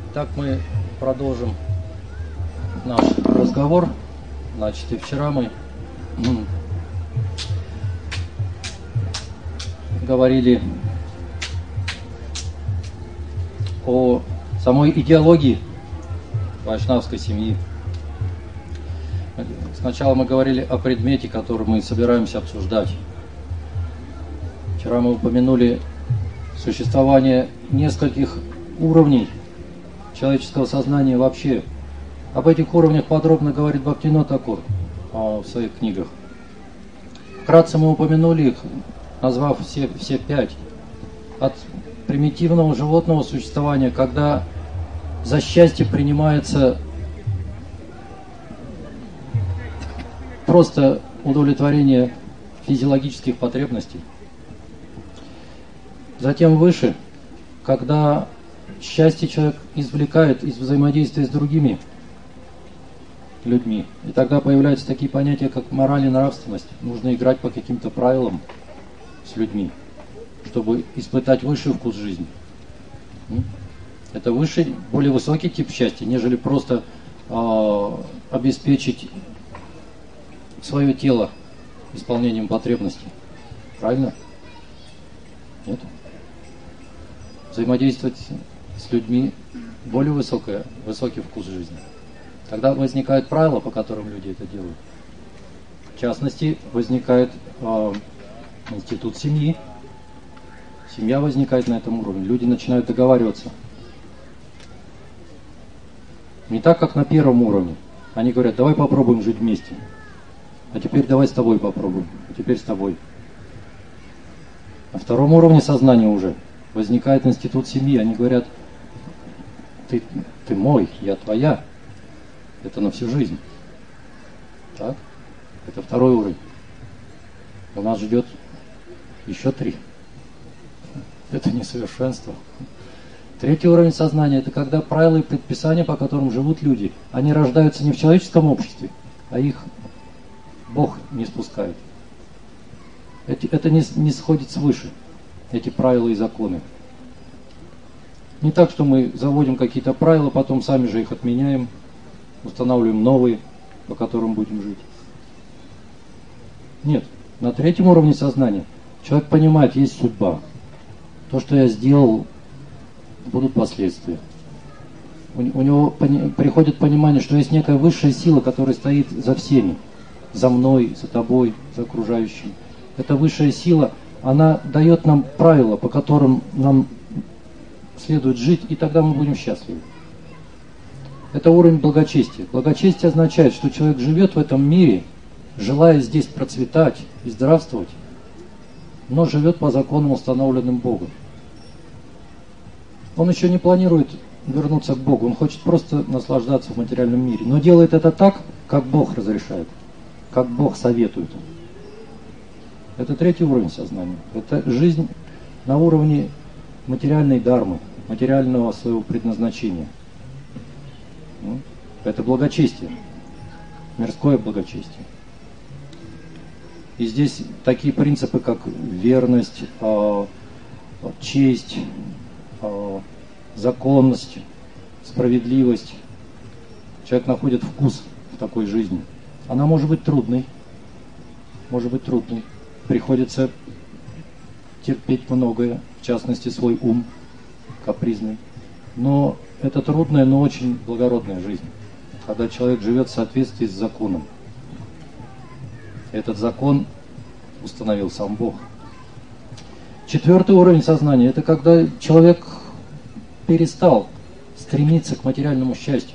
Так мы продолжим наш разговор. Значит, и вчера мы говорили о самой идеологии вайшнавской семьи. Сначала мы говорили о предмете, который мы собираемся обсуждать. Вчера мы упомянули существование нескольких уровней человеческого сознания вообще. Об этих уровнях подробно говорит Бхактивинода Тхакур в своих книгах. Вкратце мы упомянули их, назвав все 5. От примитивного животного существования, когда за счастье принимается просто удовлетворение физиологических потребностей. Затем выше, когда счастье человек извлекает из взаимодействия с другими людьми. И тогда появляются такие понятия, как мораль и нравственность. Нужно играть по каким-то правилам с людьми, чтобы испытать высший вкус жизни. Это высший, более высокий тип счастья, нежели просто обеспечить свое тело исполнением потребностей. Правильно? Нет? Взаимодействовать с людьми более высокий вкус жизни. Тогда возникают правила, по которым люди это делают. В частности, возникает институт семьи. Семья возникает на этом уровне. Люди начинают договариваться. Не так, как на первом уровне. Они говорят, давай попробуем жить вместе. А теперь давай с тобой попробуем. А теперь с тобой. На втором уровне сознания уже возникает институт семьи. Они говорят, ты мой, я твоя. Это на всю жизнь. Так? Это второй уровень. У нас ждет еще 3. Это несовершенство. Третий уровень сознания – это когда правила и предписания, по которым живут люди, они рождаются не в человеческом обществе, а их Бог не спускает. Это не сходит свыше, эти правила и законы. Не так, что мы заводим какие-то правила, потом сами же их отменяем, устанавливаем новые, по которым будем жить. Нет, на третьем уровне сознания человек понимает, есть судьба. То, что я сделал, будут последствия. У него приходит понимание, что есть некая высшая сила, которая стоит за всеми. За мной, за тобой, за окружающими. Эта высшая сила, она дает нам правила, по которым нам следует жить, и тогда мы будем счастливы. Это уровень благочестия. Благочестие означает, что человек живет в этом мире, желая здесь процветать и здравствовать, но живет по законам, установленным Богом. Он еще не планирует вернуться к Богу, он хочет просто наслаждаться в материальном мире, но делает это так, как Бог разрешает, как Бог советует. Это третий уровень сознания. Это жизнь на уровне материальной дharмы, материального своего предназначения. Это благочестие, мирское благочестие. И здесь такие принципы, как верность, честь, законность, справедливость. Человек находит вкус в такой жизни. Она может быть трудной. Приходится терпеть многое, в частности свой ум капризный. Но это трудная, но очень благородная жизнь, когда человек живет в соответствии с законом. Этот закон установил сам Бог. Четвертый уровень сознания – это когда человек перестал стремиться к материальному счастью.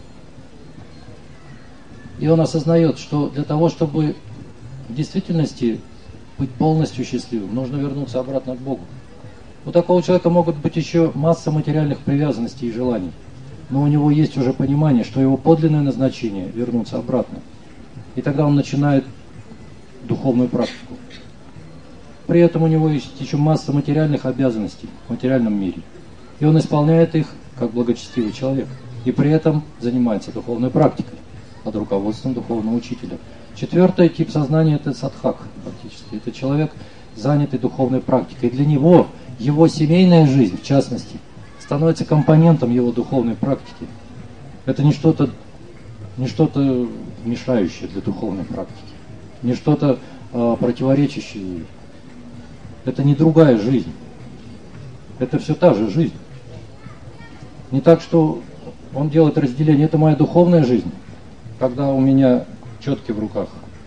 И он осознает, что для того, чтобы в действительности быть полностью счастливым, нужно вернуться обратно к Богу. У такого человека могут быть еще масса материальных привязанностей и желаний, но у него есть уже понимание, что его подлинное назначение – вернуться обратно. И тогда он начинает духовную практику. При этом у него есть еще масса материальных обязанностей в материальном мире. И он исполняет их как благочестивый человек. И при этом занимается духовной практикой под руководством духовного учителя. Четвертый тип сознания – это садхак фактически. Это человек, занятый духовной практикой. И для него его семейная жизнь, в частности, становится компонентом его духовной практики. Это не что-то мешающее для духовной практики, не что-то противоречащее ей. Это не другая жизнь. Это все та же жизнь. Не так, что он делает разделение. Это моя духовная жизнь, когда у меня четки в руках.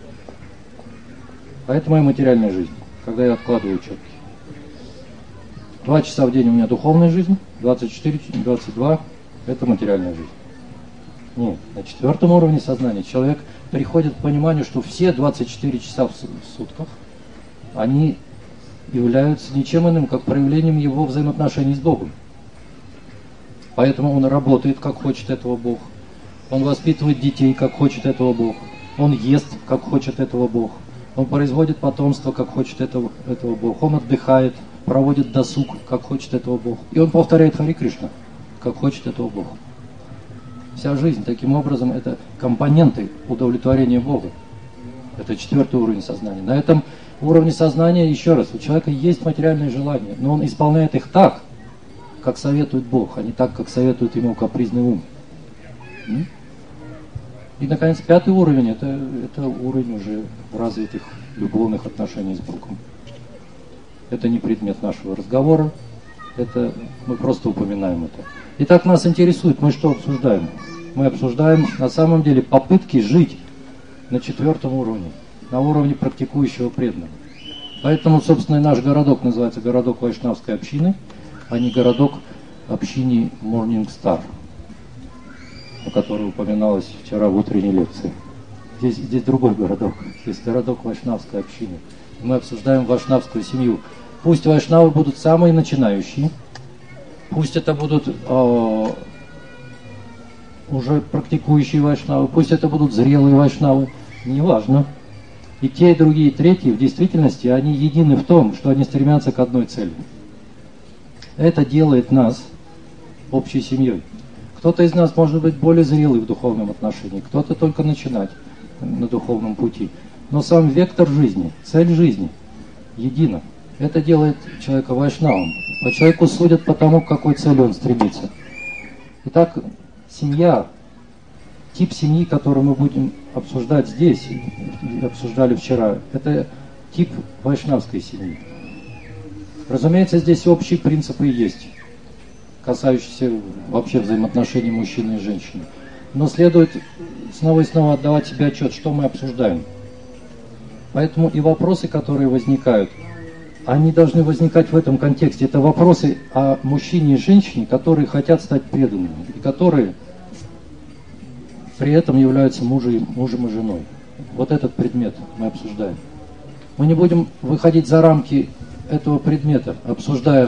А это моя материальная жизнь, когда я откладываю четки. 2 часа в день у меня духовная жизнь, 24, 22 это материальная жизнь. Нет, на 4 уровне сознания человек приходит к пониманию, что все 24 часа в сутках, они являются ничем иным, как проявлением его взаимоотношений с Богом. Поэтому он работает, как хочет этого Бог. Он воспитывает детей, как хочет этого Бог. Он ест, как хочет этого Бог. Он производит потомство, как хочет этого Бог. Он отдыхает, проводит досуг, как хочет этого Бог. И он повторяет Хари Кришна, как хочет этого Бог. Вся жизнь, таким образом, это компоненты удовлетворения Бога. Это 4 уровень сознания. На этом уровне сознания, еще раз, у человека есть материальные желания, но он исполняет их так, как советует Бог, а не так, как советует ему капризный ум. И, наконец, 5 уровень, это уровень уже развитых любовных отношений с Богом. Это не предмет нашего разговора, это мы просто упоминаем это. Итак, нас интересует, мы что обсуждаем? Мы обсуждаем на самом деле попытки жить на 4 уровне, на уровне практикующего преданного. Поэтому, собственно, и наш городок называется городок Вайшнавской общины, а не городок общины Morning Star, о которой упоминалось вчера в утренней лекции. Здесь другой городок, здесь городок Вайшнавской общины. Мы обсуждаем вайшнавскую семью. Пусть вайшнавы будут самые начинающие, пусть это будут уже практикующие вайшнавы, пусть это будут зрелые вайшнавы, неважно. И те, и другие, и третьи, в действительности, они едины в том, что они стремятся к одной цели. Это делает нас общей семьей. Кто-то из нас может быть более зрелый в духовном отношении, кто-то только начинать на духовном пути. Но сам вектор жизни, цель жизни едина. Это делает человека вайшнавом. По человеку судят по тому, к какой цели он стремится. Итак, семья, тип семьи, который мы будем обсуждать здесь, обсуждали вчера, это тип вайшнавской семьи. Разумеется, здесь общие принципы есть, касающиеся вообще взаимоотношений мужчины и женщины. Но следует снова и снова отдавать себе отчет, что мы обсуждаем. Поэтому и вопросы, которые возникают, они должны возникать в этом контексте. Это вопросы о мужчине и женщине, которые хотят стать преданными, и которые при этом являются мужем и женой. Вот этот предмет мы обсуждаем. Мы не будем выходить за рамки этого предмета, обсуждая,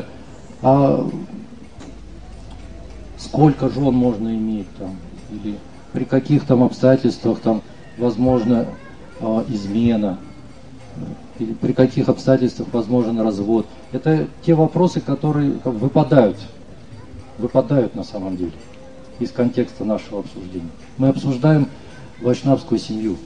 сколько жен можно иметь, там, или при каких там обстоятельствах там возможно измена, или при каких обстоятельствах возможен развод. Это те вопросы, которые выпадают на самом деле из контекста нашего обсуждения. Мы обсуждаем вайшнавскую семью.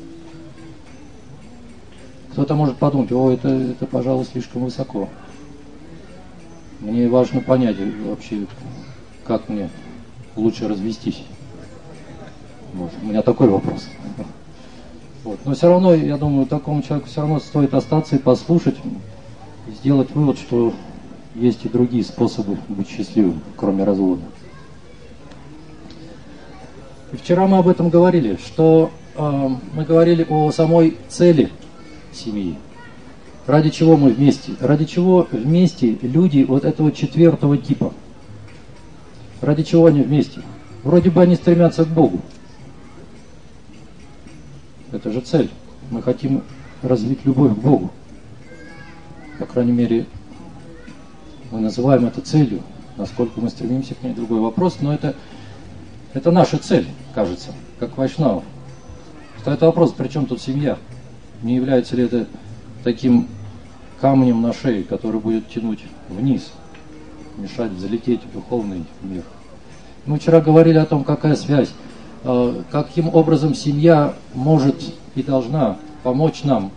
Кто-то может подумать, это, пожалуй, слишком высоко. Мне важно понять вообще, как мне лучше развестись. Вот, у меня такой вопрос. Вот. Но все равно, я думаю, такому человеку все равно стоит остаться и послушать, и сделать вывод, что есть и другие способы быть счастливым, кроме развода. И вчера мы об этом говорили, что мы говорили о самой цели семьи. Ради чего мы вместе? Ради чего вместе люди вот этого 4 типа? Ради чего они вместе? Вроде бы они стремятся к Богу. Это же цель. Мы хотим развить любовь к Богу. По крайней мере, мы называем это целью. Насколько мы стремимся к ней, другой вопрос. Но это наша цель, кажется, как вайшнавов. Второй вопрос, при чем тут семья? Не является ли это таким камнем на шее, который будет тянуть вниз, мешать взлететь в духовный мир? Мы вчера говорили о том, какая связь, каким образом семья может и должна помочь нам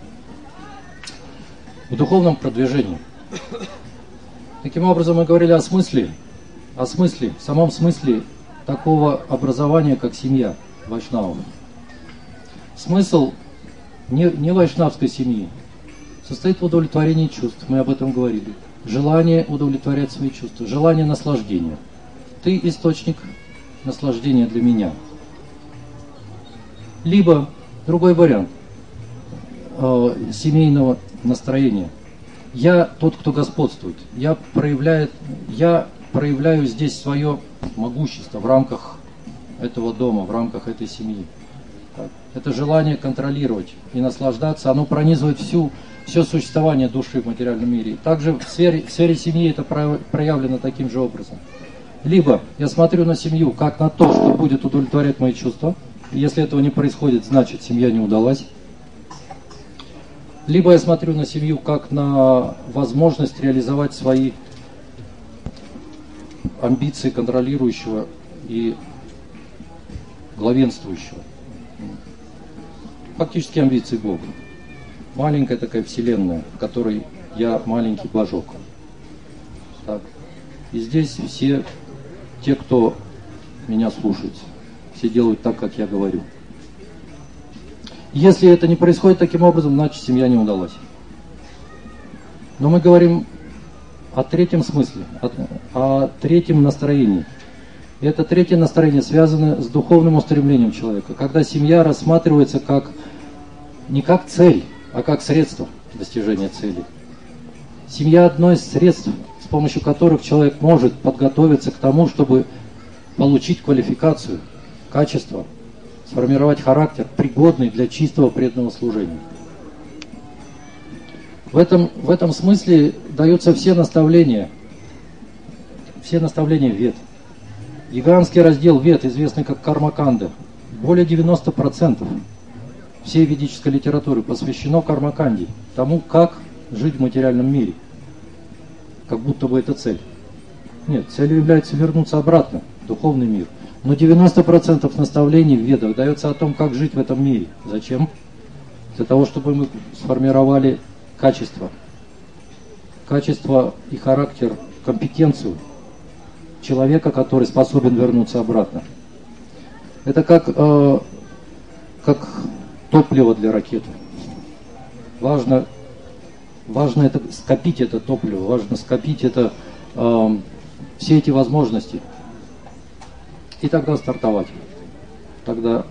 в духовном продвижении. Таким образом, мы говорили о смысле о смысле, самом смысле такого образования, как семья вайшнавов. Смысл не вайшнавской семьи состоит в удовлетворении чувств, мы об этом говорили. Желание удовлетворять свои чувства, желание наслаждения. Ты источник наслаждения для меня. Либо другой вариант семейного настроения. Я тот, кто господствует. Я проявляю здесь свое могущество в рамках этого дома, в рамках этой семьи. Так. Это желание контролировать и наслаждаться, оно пронизывает все существование души в материальном мире. Также в сфере семьи это проявлено таким же образом. Либо я смотрю на семью как на то, что будет удовлетворять мои чувства. Если этого не происходит, значит семья не удалась. Либо я смотрю на семью как на возможность реализовать свои амбиции контролирующего и главенствующего. Фактически амбиции Бога. Маленькая такая вселенная, в которой я маленький божок. Так. И здесь все те, кто меня слушает, все делают так, как я говорю. Если это не происходит таким образом, значит семья не удалась. Но мы говорим о третьем смысле, о третьем настроении. И это третье настроение связано с духовным устремлением человека, когда семья рассматривается не как цель, а как средство достижения цели. Семья одно из средств, с помощью которых человек может подготовиться к тому, чтобы получить квалификацию, качество, сформировать характер, пригодный для чистого преданного служения. В этом смысле даются все наставления Вед. Гигантский раздел Вед, известный как Карма-канда, более 90% всей ведической литературы посвящено кармаканде, тому, как жить в материальном мире. Как будто бы это цель. Нет, целью является вернуться обратно в духовный мир. Но 90% наставлений в Ведах дается о том, как жить в этом мире. Зачем? Для того, чтобы мы сформировали качество и характер, компетенцию человека, который способен вернуться обратно. Это как топливо для ракеты. Важно это скопить это топливо, важно скопить все эти возможности. И тогда стартовать. Тогда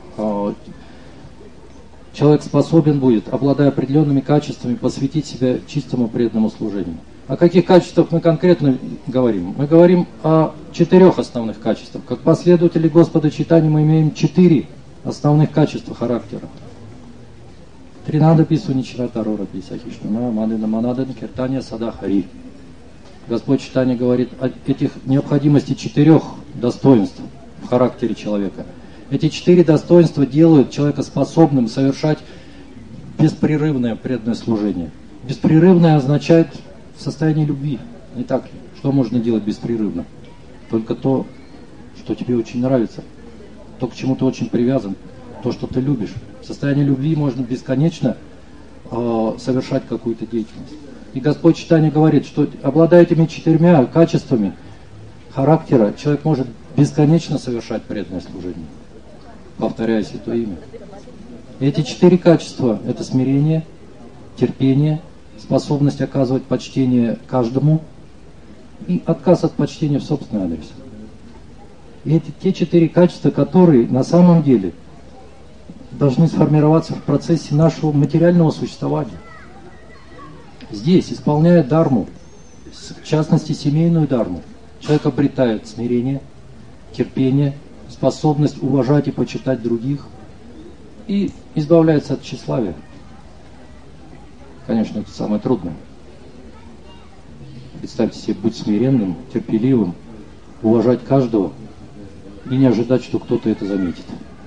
человек способен будет, обладая определенными качествами, посвятить себя чистому преданному служению. О каких качествах мы конкретно говорим? Мы говорим о 4 основных качествах. Как последователи Господа Чайтаньи мы имеем 4 основных качества характера. Тринада пису ничратарора писахишнуна, мадына манадана киртания садахари. Господь Чайтанья говорит о этих необходимости 4 достоинств в характере человека. Эти 4 достоинства делают человека способным совершать беспрерывное преданное служение. Беспрерывное означает состояние любви, не так ли? Что можно делать беспрерывно? Только то, что тебе очень нравится, то, к чему ты очень привязан, то, что ты любишь. В состоянии любви можно бесконечно совершать какую-то деятельность. И Господь Чайтанья говорит, что обладая этими 4 качествами характера, человек может бесконечно совершать преданное служение, повторяя Святое Имя. И эти 4 качества – это смирение, терпение, способность оказывать почтение каждому и отказ от почтения в собственный адрес. И это те 4 качества, которые на самом деле должны сформироваться в процессе нашего материального существования. Здесь, исполняя дарму, в частности семейную дарму, человек обретает смирение, терпение, способность уважать и почитать других и избавляется от тщеславия. Конечно, это самое трудное. Представьте себе, быть смиренным, терпеливым, уважать каждого и не ожидать, что кто-то это заметит.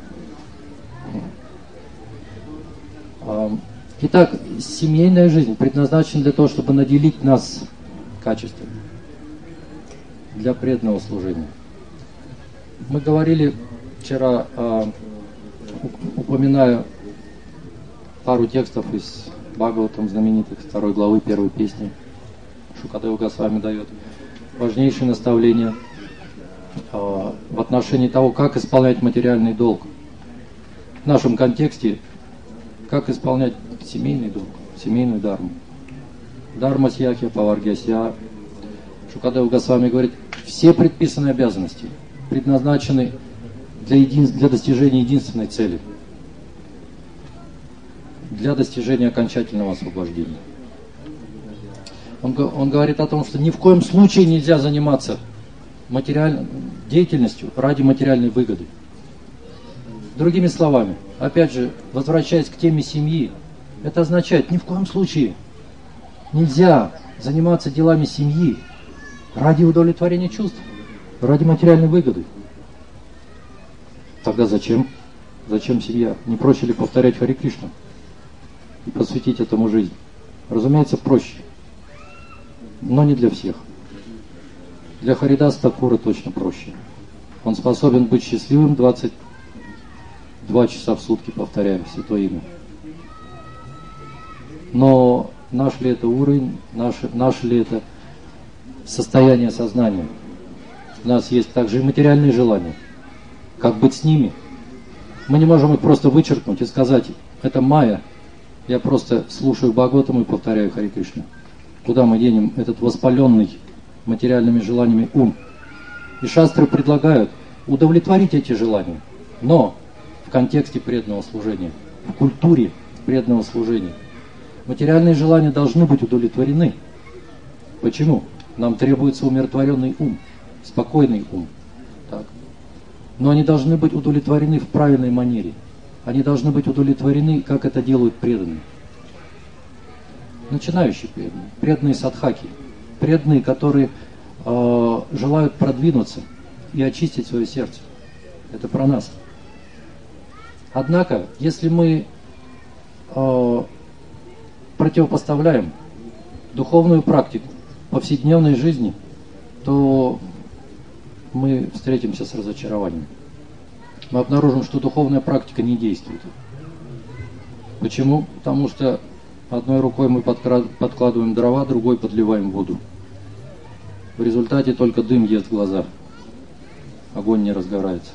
Итак, семейная жизнь предназначена для того, чтобы наделить нас качествами для преданного служения. Мы говорили вчера, упоминая пару текстов из Бхагаватам знаменитых, 2 главы 1 песни, Шукадева Госвами дает. важнейшие наставления в отношении того, как исполнять материальный долг. В нашем контексте, как исполнять семейный долг, семейную дарму. Дарма сьяхи, паваргясья. Шукадев Госвами говорит, все предписанные обязанности предназначены для достижения единственной цели. Для достижения окончательного освобождения. Он говорит о том, что ни в коем случае нельзя заниматься деятельностью ради материальной выгоды. Другими словами, опять же, возвращаясь к теме семьи, это означает, ни в коем случае нельзя заниматься делами семьи ради удовлетворения чувств, ради материальной выгоды. Тогда зачем? Зачем семья? Не проще ли повторять Харе Кришна и посвятить этому жизнь? Разумеется, проще, но не для всех. Для Харидаса Такура точно проще. Он способен быть счастливым 22 часа в сутки, повторяя Святое Имя. Но наш ли это уровень, наше ли это состояние сознания? У нас есть также и материальные желания. Как быть с ними? Мы не можем их просто вычеркнуть и сказать, это майя, я просто слушаю Бхагаватам и повторяю Харе Кришна. Куда мы денем этот воспаленный материальными желаниями ум? И шастры предлагают удовлетворить эти желания, но в контексте преданного служения, в культуре преданного служения. Материальные желания должны быть удовлетворены. Почему? Нам требуется умиротворенный ум, спокойный ум. Так. Но они должны быть удовлетворены в правильной манере. Они должны быть удовлетворены, как это делают преданные. Начинающие преданные, преданные садхаки, преданные, которые желают продвинуться и очистить свое сердце. Это про нас. Однако, если мы противопоставляем духовную практику повседневной жизни, то мы встретимся с разочарованием. Мы обнаружим, что духовная практика не действует. Почему? Потому что одной рукой мы подкладываем дрова, другой подливаем воду. В результате только дым ест глаза. Огонь не разгорается.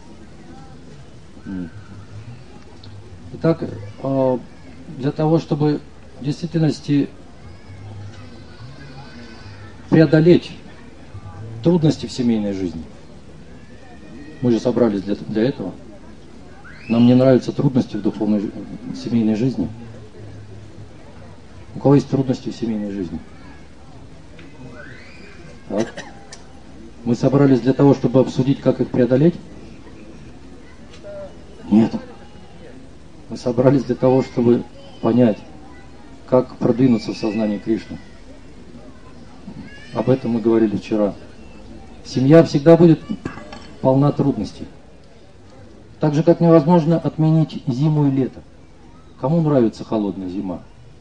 Итак, для того, чтобы в действительности преодолеть трудности в семейной жизни, мы же собрались для этого. Нам не нравятся трудности в духовной семейной жизни. У кого есть трудности в семейной жизни? Так. Мы собрались для того, чтобы обсудить, как их преодолеть? Нет. Мы собрались для того, чтобы понять, как продвинуться в сознании Кришны. Об этом мы говорили вчера. Семья всегда будет полна трудностей. Так же, как невозможно отменить зиму и лето. Кому нравится холодная зима?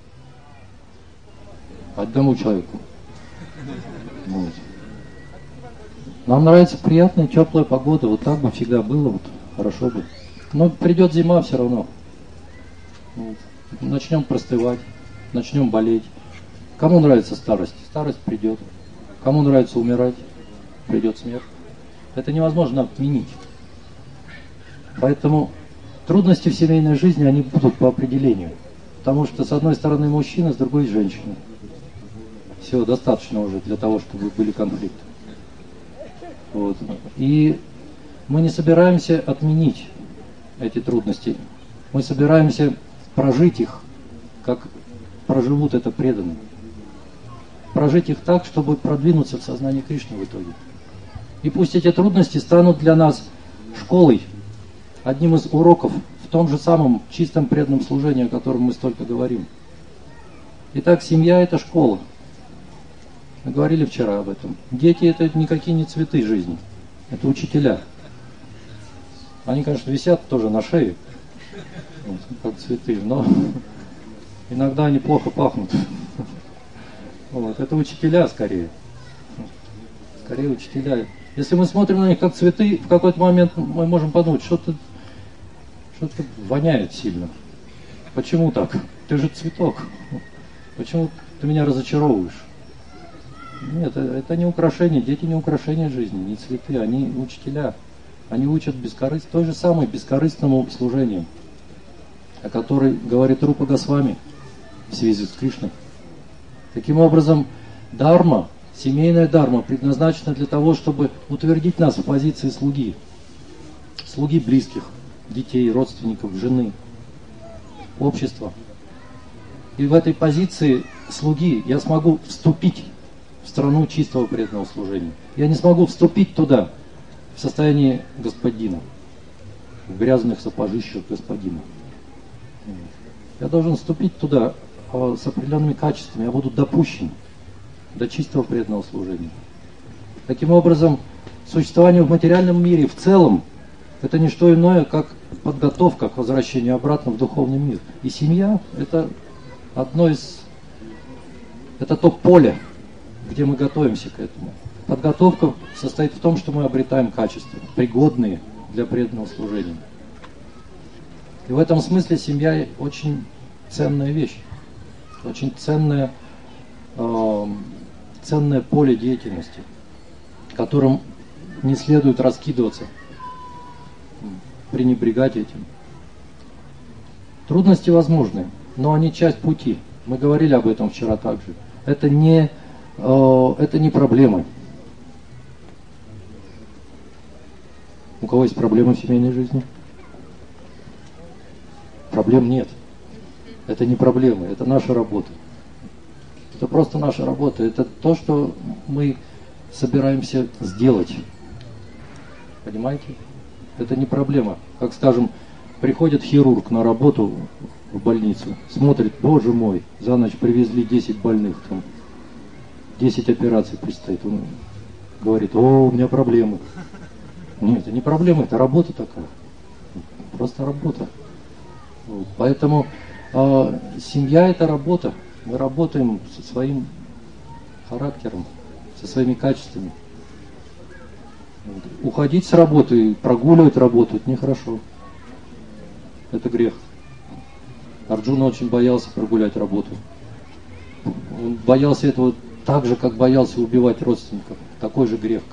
Одному человеку. Вот. Нам нравится приятная, теплая погода. Вот так бы всегда было, вот, хорошо бы. Но придет зима все равно. Вот. Начнем простывать, начнем болеть. Кому нравится старость? Старость придет. Кому нравится умирать? Придет смерть. Это невозможно отменить. Поэтому трудности в семейной жизни, они будут по определению. Потому что с одной стороны мужчина, с другой женщина. Все, достаточно уже для того, чтобы были конфликты. Вот. И мы не собираемся отменить эти трудности. Мы собираемся прожить их, как проживут это преданные. Прожить их так, чтобы продвинуться в сознании Кришны в итоге. И пусть эти трудности станут для нас школой, одним из уроков в том же самом чистом преданном служении, о котором мы столько говорим. Итак, семья – это школа. Мы говорили вчера об этом. Дети – это никакие не цветы жизни. Это учителя. Они, конечно, висят тоже на шее, вот, как цветы, но иногда они плохо пахнут. Вот, это учителя скорее. Скорее учителя. Если мы смотрим на них как цветы, в какой-то момент мы можем подумать, что-то воняет сильно. Почему так? Ты же цветок. Почему ты меня разочаровываешь? Нет, это не украшение. Дети не украшение жизни, не цветы, они учителя. Они учат той же самой бескорыстному служению, о которой говорит Рупа Госвами в связи с Кришной. Таким образом, дарма, семейная дарма предназначена для того, чтобы утвердить нас в позиции слуги. Слуги близких, детей, родственников, жены, общества. И в этой позиции слуги я смогу вступить в страну чистого преданного служения. Я не смогу вступить туда в состоянии господина, в грязных сапожищах господина. Я должен вступить туда с определенными качествами, я буду допущен до чистого преданного служения. Таким образом, существование в материальном мире в целом это не что иное, как подготовка к возвращению обратно в духовный мир. И семья это это то поле, где мы готовимся к этому. Подготовка состоит в том, что мы обретаем качества, пригодные для преданного служения. И в этом смысле семья очень ценная вещь, очень ценное поле деятельности, которым не следует раскидываться, пренебрегать этим. Трудности возможны, но они часть пути. Мы говорили об этом вчера также. Это не проблемы. У кого есть проблемы в семейной жизни? Проблем нет. Это не проблемы, это наша работа. Это просто наша работа. Это то, что мы собираемся сделать. Понимаете? Это не проблема. Как, скажем, приходит хирург на работу в больницу, смотрит, боже мой, за ночь привезли 10 больных, там 10 операций предстоит. Он говорит, о, у меня проблемы. Нет, это не проблема, это работа такая. Просто работа. Вот. Поэтому семья это работа. Мы работаем со своим характером, со своими качествами. Вот. Уходить с работы, прогуливать работу, это нехорошо. Это грех. Арджуна очень боялся прогулять работу. Он боялся этого так же, как боялся убивать родственников. Такой же грех.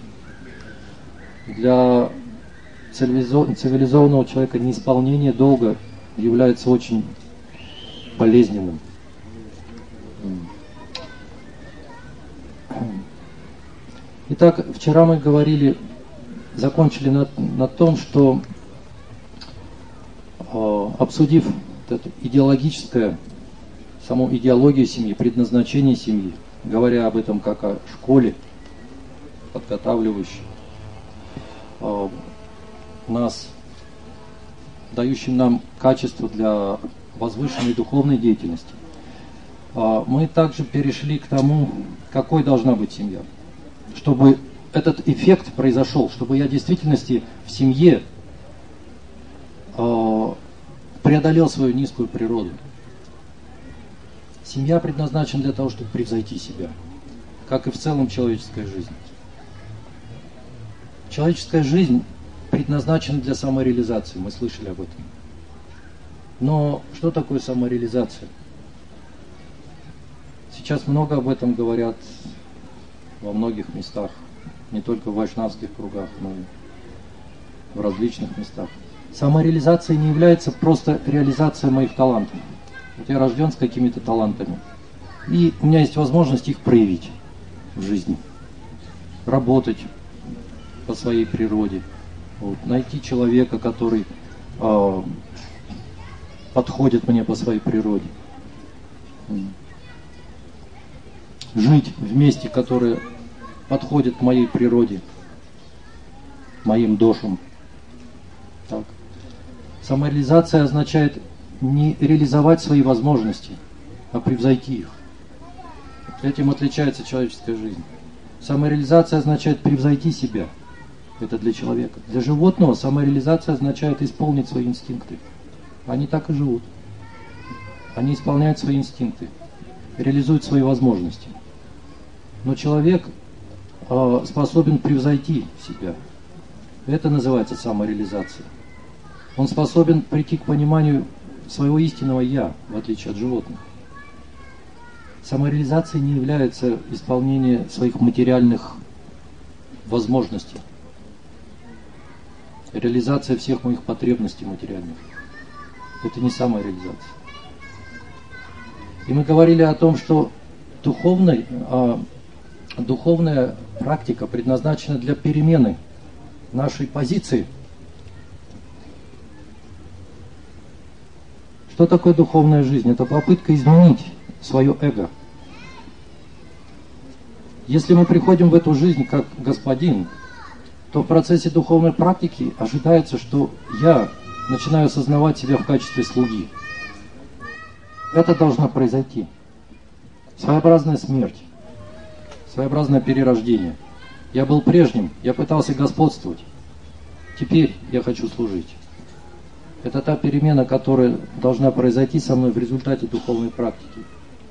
Для цивилизованного человека неисполнение долга является очень болезненным. Итак, вчера мы закончили на том, что обсудив эту саму идеологию семьи, предназначение семьи, говоря об этом как о школе, подготавливающей нас, дающим нам качество для возвышенной духовной деятельности, мы также перешли к тому, какой должна быть семья. Чтобы этот эффект произошел, чтобы я в действительности в семье преодолел свою низкую природу. Семья предназначена для того, чтобы превзойти себя, как и в целом человеческая жизнь. Человеческая жизнь предназначена для самореализации, мы слышали об этом. Но что такое самореализация? Сейчас много об этом говорят во многих местах, не только в вайшнавских кругах, но и в различных местах. Самореализация не является просто реализацией моих талантов. Вот я рожден с какими-то талантами, и у меня есть возможность их проявить в жизни, работать по своей природе, вот, найти человека, который подходит мне по своей природе, жить в месте, которое подходит к моей природе, моим дошам. Так. Самореализация означает не реализовать свои возможности, а превзойти их. Этим отличается человеческая жизнь. Самореализация означает превзойти себя. Это для человека. Для животного самореализация означает исполнить свои инстинкты. Они так и живут. Они исполняют свои инстинкты, реализуют свои возможности. Но человек способен превзойти себя. Это называется самореализация. Он способен прийти к пониманию своего истинного «я», в отличие от животных. Самореализацией не является исполнение своих материальных возможностей. Реализация всех моих потребностей материальных. Это не самореализация. И мы говорили о том, что духовная практика предназначена для перемены нашей позиции. Что такое духовная жизнь? Это попытка изменить свое эго. Если мы приходим в эту жизнь как господин, то в процессе духовной практики ожидается, что я начинаю осознавать себя в качестве слуги. Это должно произойти. Своеобразная смерть, своеобразное перерождение. Я был прежним, я пытался господствовать. Теперь я хочу служить. Это та перемена, которая должна произойти со мной в результате духовной практики.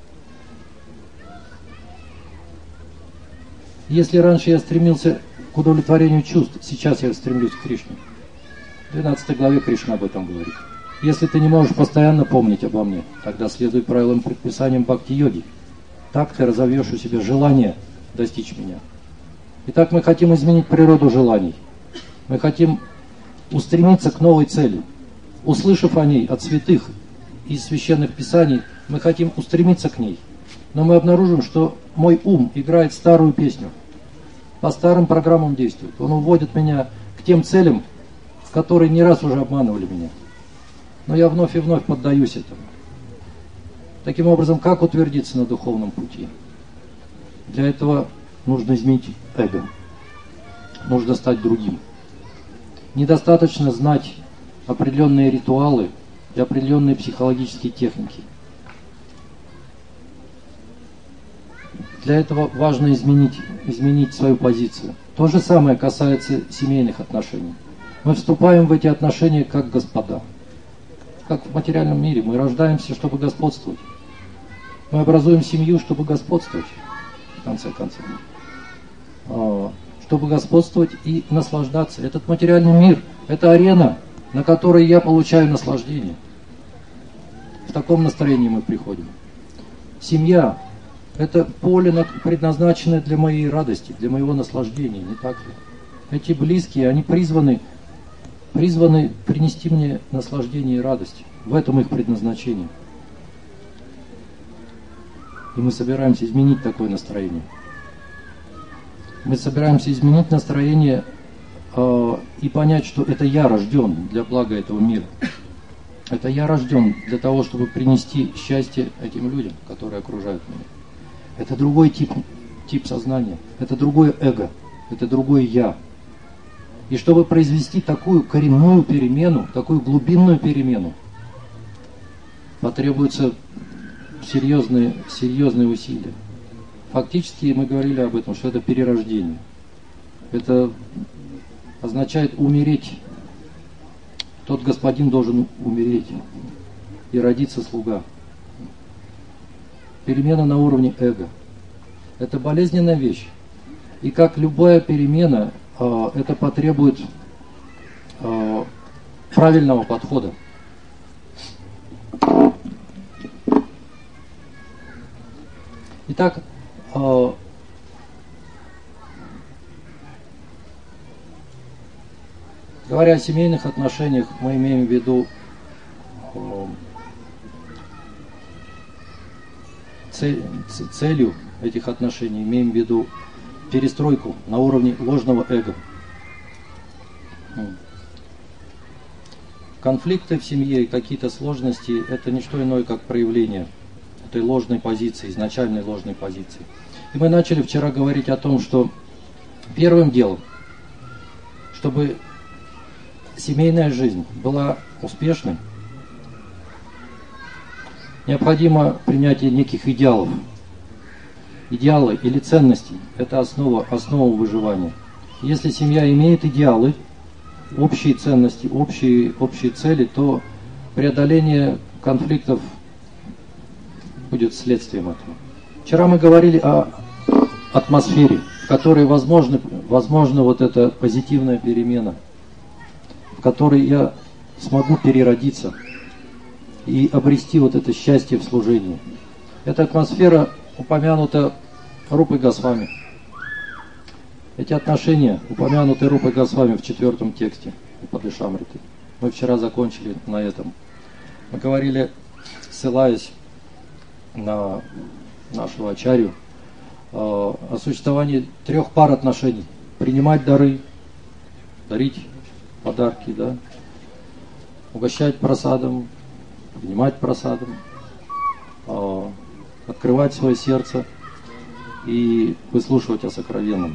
Если раньше я стремился к удовлетворению чувств, сейчас я стремлюсь к Кришне. В 12 главе Кришна об этом говорит. Если ты не можешь постоянно помнить обо мне, тогда следуй правилам и предписаниям бхакти-йоги. Так ты разовьешь у себя желание достичь меня. Итак, мы хотим изменить природу желаний. Мы хотим устремиться к новой цели. Услышав о ней от святых из священных писаний, мы хотим устремиться к ней. Но мы обнаружим, что мой ум играет старую песню. По старым программам действует. Он уводит меня к тем целям, которые не раз уже обманывали меня. Но я вновь и вновь поддаюсь этому. Таким образом, как утвердиться на духовном пути? Для этого нужно изменить эго. Нужно стать другим. Недостаточно знать определенные ритуалы и определенные психологические техники. Для этого важно изменить свою позицию. То же самое касается семейных отношений. Мы вступаем в эти отношения как господа. Как в материальном мире. Мы рождаемся, чтобы господствовать. Мы образуем семью, чтобы господствовать. В конце концов. Чтобы господствовать и наслаждаться. Этот материальный мир – это арена, на которой я получаю наслаждение. В таком настроении мы приходим. Семья – это поле, предназначенное для моей радости, для моего наслаждения, не так ли? Эти близкие, они призваны принести мне наслаждение и радость. В этом их предназначение. И мы собираемся изменить такое настроение. Мы собираемся изменить настроение и понять, что это я рожден для блага этого мира. Это я рожден для того, чтобы принести счастье этим людям, которые окружают меня. Это другой тип сознания. Это другое эго. Это другое я. И чтобы произвести такую коренную перемену, такую глубинную перемену, потребуются серьезные усилия. Фактически мы говорили об этом, что это перерождение. Это означает умереть. Тот господин должен умереть и родиться слуга. Перемена на уровне эго. Это болезненная вещь. И как любая перемена, это потребует правильного подхода. Итак, говоря о семейных отношениях, мы имеем в виду целью этих отношений, имеем в виду перестройку на уровне ложного эго. Конфликты в семье и какие-то сложности – это не что иное, как проявление этой ложной позиции, изначальной ложной позиции. И мы начали вчера говорить о том, что первым делом, чтобы семейная жизнь была успешной, необходимо принятие неких идеалов. Идеалы или ценности – это основа выживания. Если семья имеет идеалы, общие ценности, общие цели, то преодоление конфликтов будет следствием этого. Вчера мы говорили о атмосфере, в которой возможна вот эта позитивная перемена, в которой я смогу переродиться и обрести вот это счастье в служении. Эта атмосфера упомянуто Рупой Госвами. Эти отношения упомянуты Рупой Госвами в 4 тексте Упадешамриты. Мы вчера закончили на этом. Мы говорили, ссылаясь на нашего ачарью, о существовании 3 пар отношений. Принимать дары, дарить подарки, да, угощать прасадом, принимать прасадом, открывать свое сердце и выслушивать о сокровенном.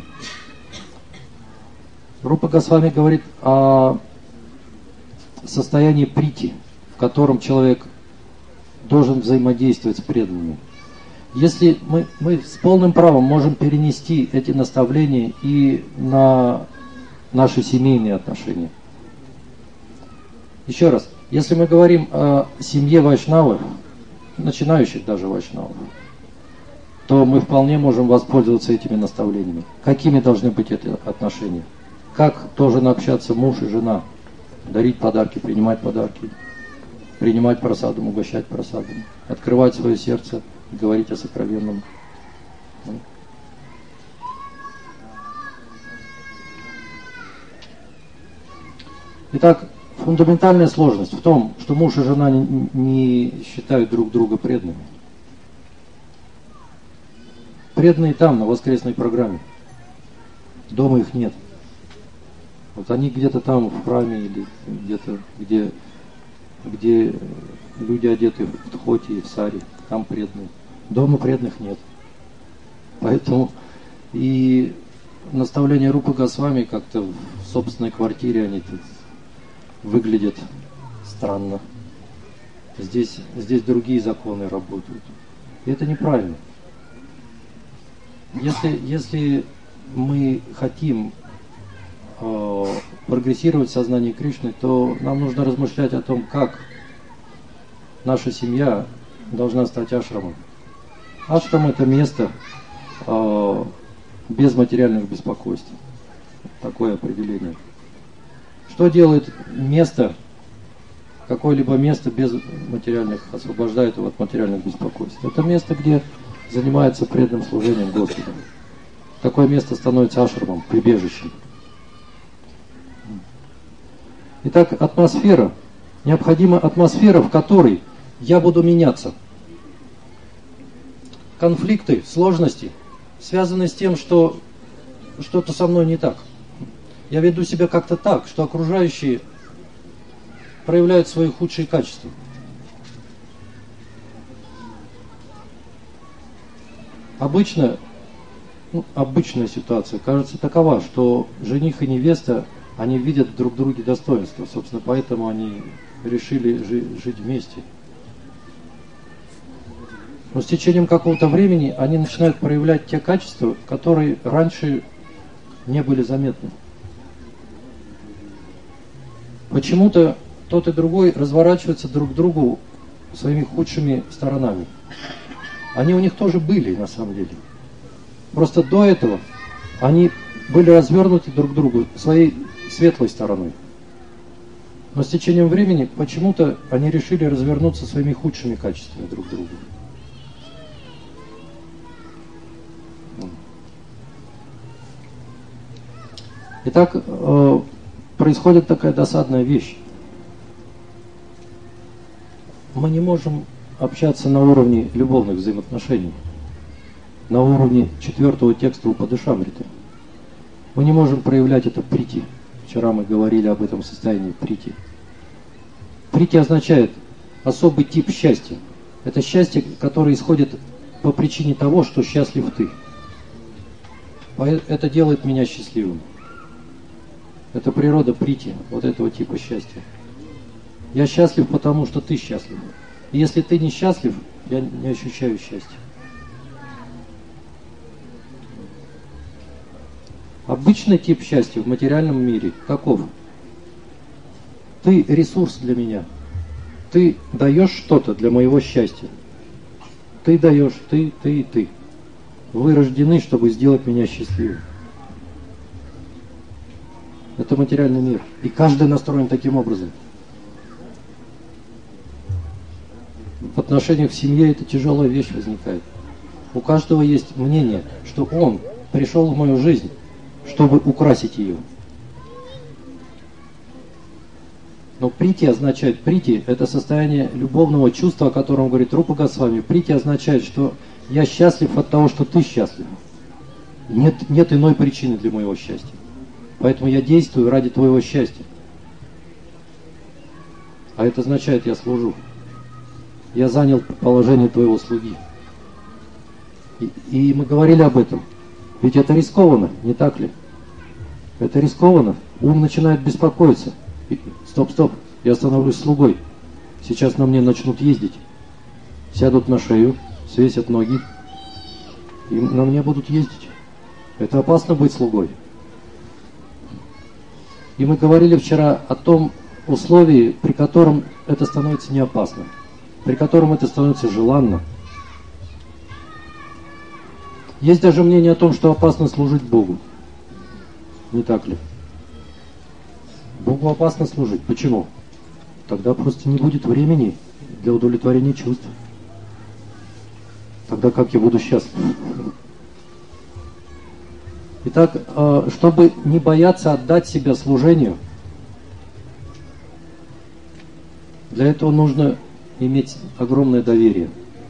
Рупа Госвами говорит о состоянии прити, в котором человек должен взаимодействовать с преданными. Если мы с полным правом можем перенести эти наставления и на наши семейные отношения. Еще раз, если мы говорим о семье вайшнавов, начинающих даже вайшнавов, то мы вполне можем воспользоваться этими наставлениями. Какими должны быть эти отношения? Как должен общаться муж и жена? Дарить подарки, принимать подарки, принимать прасадом, угощать прасадом, открывать свое сердце и говорить о сокровенном. Итак, фундаментальная сложность в том, что муж и жена не считают друг друга преданными. Преданные там, на воскресной программе. Дома их нет. Вот они где-то там в храме или где-то, где люди одеты в тхоти и в сари, там преданные. Дома преданных нет. Поэтому и наставления Рупы Госвами как-то в собственной квартире они тут выглядят странно. Здесь другие законы работают. И это неправильно. Если мы хотим прогрессировать в сознании Кришны, то нам нужно размышлять о том, как наша семья должна стать ашрамом. Ашрам — это место без материальных беспокойств. Такое определение. Что делает место, какое-либо место без материальных, освобождает его от материальных беспокойств? Это место, где занимается преданным служением Господу. Такое место становится ашрамом, прибежищем. Итак, атмосфера. Необходима атмосфера, в которой я буду меняться. Конфликты, сложности связаны с тем, что что-то со мной не так. Я веду себя как-то так, что окружающие проявляют свои худшие качества. Обычная ситуация кажется такова, что жених и невеста, они видят друг в друге достоинства. Собственно, поэтому они решили жить вместе. Но с течением какого-то времени они начинают проявлять те качества, которые раньше не были заметны. Почему-то тот и другой разворачиваются друг к другу своими худшими сторонами. Они у них тоже были, на самом деле. Просто до этого они были развернуты друг к другу своей светлой стороной. Но с течением времени почему-то они решили развернуться своими худшими качествами друг к другу. Итак, происходит такая досадная вещь. Мы не можем общаться на уровне любовных взаимоотношений, на уровне 4 текста Упадешамриты. Мы не можем проявлять это прити. Вчера мы говорили об этом состоянии прити. Прити означает особый тип счастья. Это счастье, которое исходит по причине того, что счастлив ты. Это делает меня счастливым. Это природа прити, вот этого типа счастья. Я счастлив, потому что ты счастлив. И если ты не счастлив, я не ощущаю счастья. Обычный тип счастья в материальном мире каков? Ты ресурс для меня. Ты даешь что-то для моего счастья. Ты даешь, ты и ты. Вы рождены, чтобы сделать меня счастливым. Это материальный мир. И каждый настроен таким образом. В отношениях в семье это тяжелая вещь возникает. У каждого есть мнение, что он пришел в мою жизнь, чтобы украсить ее. Но прити означает, прити – это состояние любовного чувства, о котором говорит Рупа Госвами. Прити означает, что я счастлив от того, что ты счастлив. Нет иной причины для моего счастья. Поэтому я действую ради твоего счастья. А это означает, я служу. Я занял положение твоего слуги. И мы говорили об этом. Ведь это рискованно, не так ли? Это рискованно. Ум начинает беспокоиться. Стоп, я становлюсь слугой. Сейчас на мне начнут ездить. Сядут на шею, свесят ноги. И на мне будут ездить. Это опасно быть слугой. И мы говорили вчера о том условии, при котором это становится не опасно. При котором это становится желанно. Есть даже мнение о том, что опасно служить Богу. Не так ли? Богу опасно служить. Почему? Тогда просто не будет времени для удовлетворения чувств. Тогда как я буду счастлив? Итак, чтобы не бояться отдать себя служению, для этого нужно иметь огромное доверие.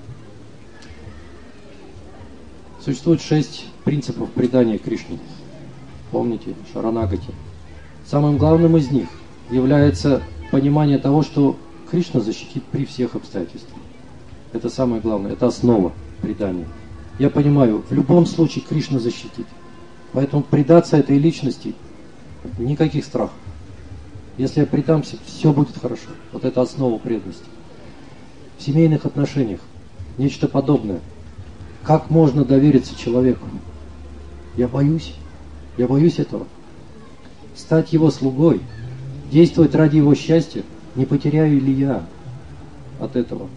Существует 6 принципов предания Кришне. Помните, Шаранагати. Самым главным из них является понимание того, что Кришна защитит при всех обстоятельствах. Это самое главное, это основа предания. Я понимаю, в любом случае Кришна защитит. Поэтому предаться этой личности никаких страхов. Если я предамся, все будет хорошо. Вот это основа преданности. В семейных отношениях нечто подобное. Как можно довериться человеку? Я боюсь этого. Стать его слугой, действовать ради его счастья, не потеряю ли я от этого?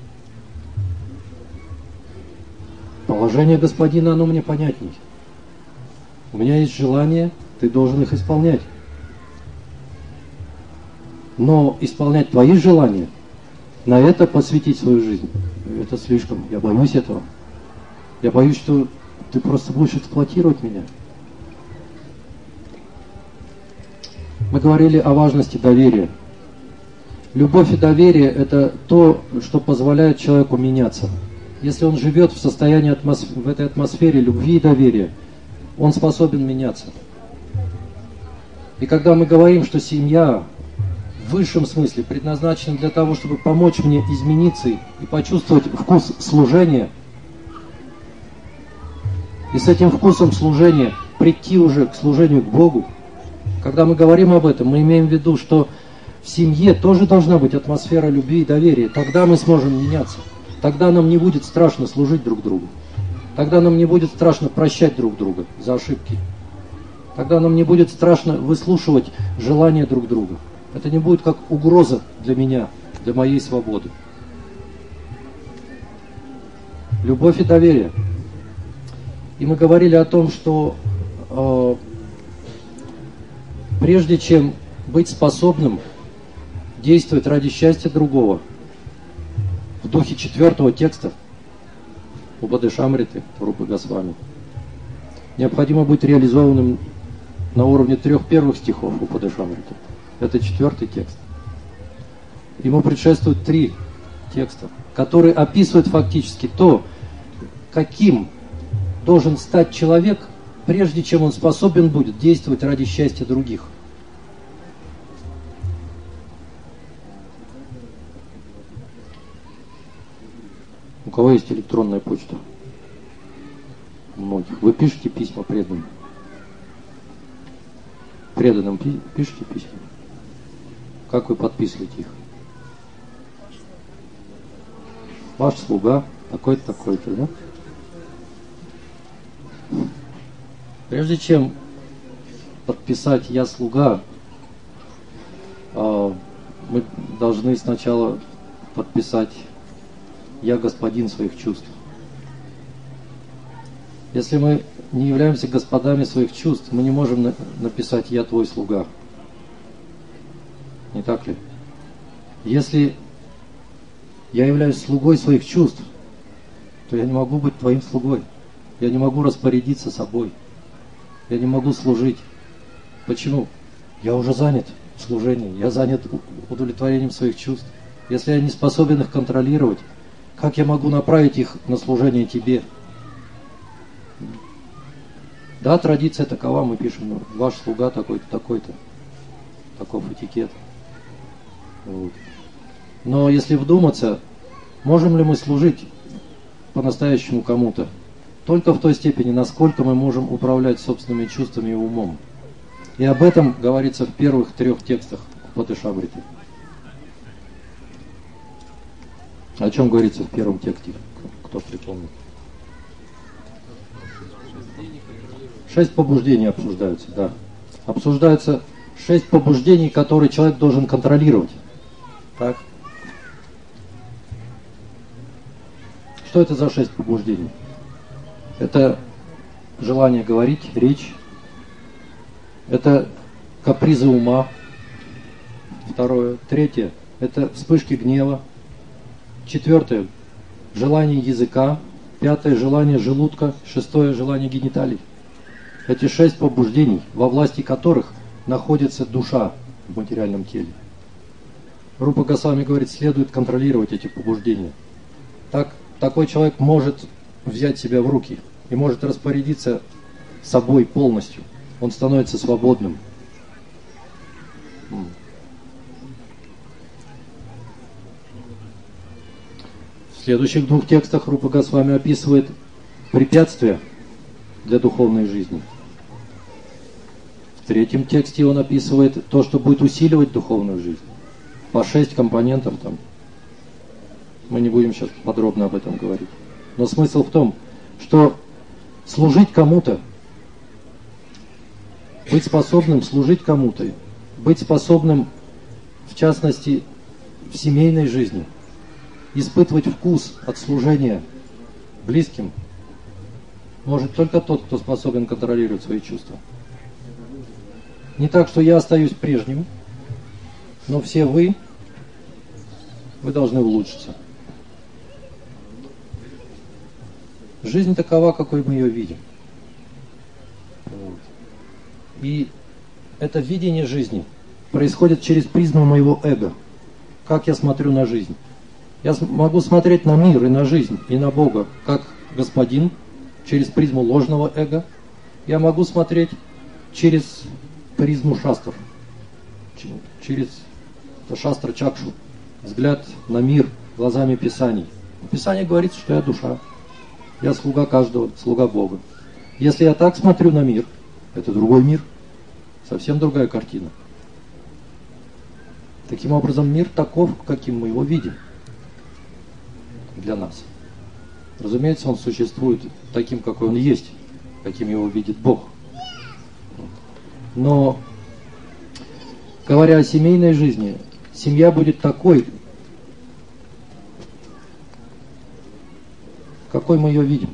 Положение господина, оно мне понятней. У меня есть желания, ты должен их исполнять. Но исполнять твои желания, на это посвятить свою жизнь, это слишком. Я боюсь этого. Я боюсь, что ты просто будешь эксплуатировать меня. Мы говорили о важности доверия. Любовь и доверие – это то, что позволяет человеку меняться. Если он живет в состоянии в этой атмосфере любви и доверия, он способен меняться. И когда мы говорим, что семья в высшем смысле предназначена для того, чтобы помочь мне измениться и почувствовать вкус служения, и с этим вкусом служения прийти уже к служению к Богу, когда мы говорим об этом, мы имеем в виду, что в семье тоже должна быть атмосфера любви и доверия. Тогда мы сможем меняться. Тогда нам не будет страшно служить друг другу. Тогда нам не будет страшно прощать друг друга за ошибки. Тогда нам не будет страшно выслушивать желания друг друга. Это не будет как угроза для меня, для моей свободы. Любовь и доверие. И мы говорили о том, что прежде чем быть способным действовать ради счастья другого, в духе 4-го текста Упадешамриты Рупы Госвами, необходимо быть реализованным на уровне 3 первых стихов Упадешамриты. Это 4-й текст. Ему предшествуют 3 текста, которые описывают фактически то, каким должен стать человек, прежде чем он способен будет действовать ради счастья других. У кого есть электронная почта? У многих. Вы пишете письма преданным? Преданным пишете письма? Как вы подписываете их? Ваш слуга, такой-то, такой-то, да? Прежде чем подписать «Я слуга», мы должны сначала подписать «Я господин своих чувств». Если мы не являемся господами своих чувств, мы не можем написать «Я твой слуга». Не так ли? Если я являюсь слугой своих чувств, то я не могу быть твоим слугой. Я не могу распорядиться собой. Я не могу служить. Почему? Я уже занят в служении. Я занят удовлетворением своих чувств. Если я не способен их контролировать, как я могу направить их на служение тебе? Да, традиция такова, мы пишем, ваш слуга такой-то, такой-то. Таков этикет. Вот. Но если вдуматься, можем ли мы служить по-настоящему кому-то? Только в той степени, насколько мы можем управлять собственными чувствами и умом. И об этом говорится в первых 3 текстах Патишамриты. О чем говорится в первом тексте? Кто припомнит? 6 побуждений обсуждаются, да. Обсуждаются 6 побуждений, которые человек должен контролировать. Так? Что это за 6 побуждений? Это желание говорить, речь. Это капризы ума. 2. 3. Это вспышки гнева. 4. Желание языка. 5. Желание желудка. 6. Желание гениталий. Эти 6 побуждений, во власти которых находится душа в материальном теле. Рупа Госвами говорит, следует контролировать эти побуждения. Такой человек может взять себя в руки и может распорядиться собой полностью. Он становится свободным. В следующих 2 текстах Рупа Госвами описывает препятствия для духовной жизни. В 3 тексте он описывает то, что будет усиливать духовную жизнь. По 6 компонентов там. Мы не будем сейчас подробно об этом говорить. Но смысл в том, что служить кому-то, быть способным служить кому-то, быть способным, в частности, в семейной жизни, испытывать вкус от служения близким, может только тот, кто способен контролировать свои чувства. Не так, что я остаюсь прежним, но все вы должны улучшиться. Жизнь такова, какой мы ее видим. Вот. И это видение жизни происходит через призму моего эго. Как я смотрю на жизнь. Я могу смотреть на мир и на жизнь, и на Бога, как господин, через призму ложного эго. Я могу смотреть через призму шастр, через шастра чакшу, взгляд на мир глазами Писаний. Писание говорит, что я душа. Я слуга каждого, слуга Бога. Если я так смотрю на мир, это другой мир, совсем другая картина. Таким образом, мир таков, каким мы его видим для нас. Разумеется, он существует таким, какой он есть, каким его видит Бог. Но, говоря о семейной жизни, семья будет такой, какой мы ее видим.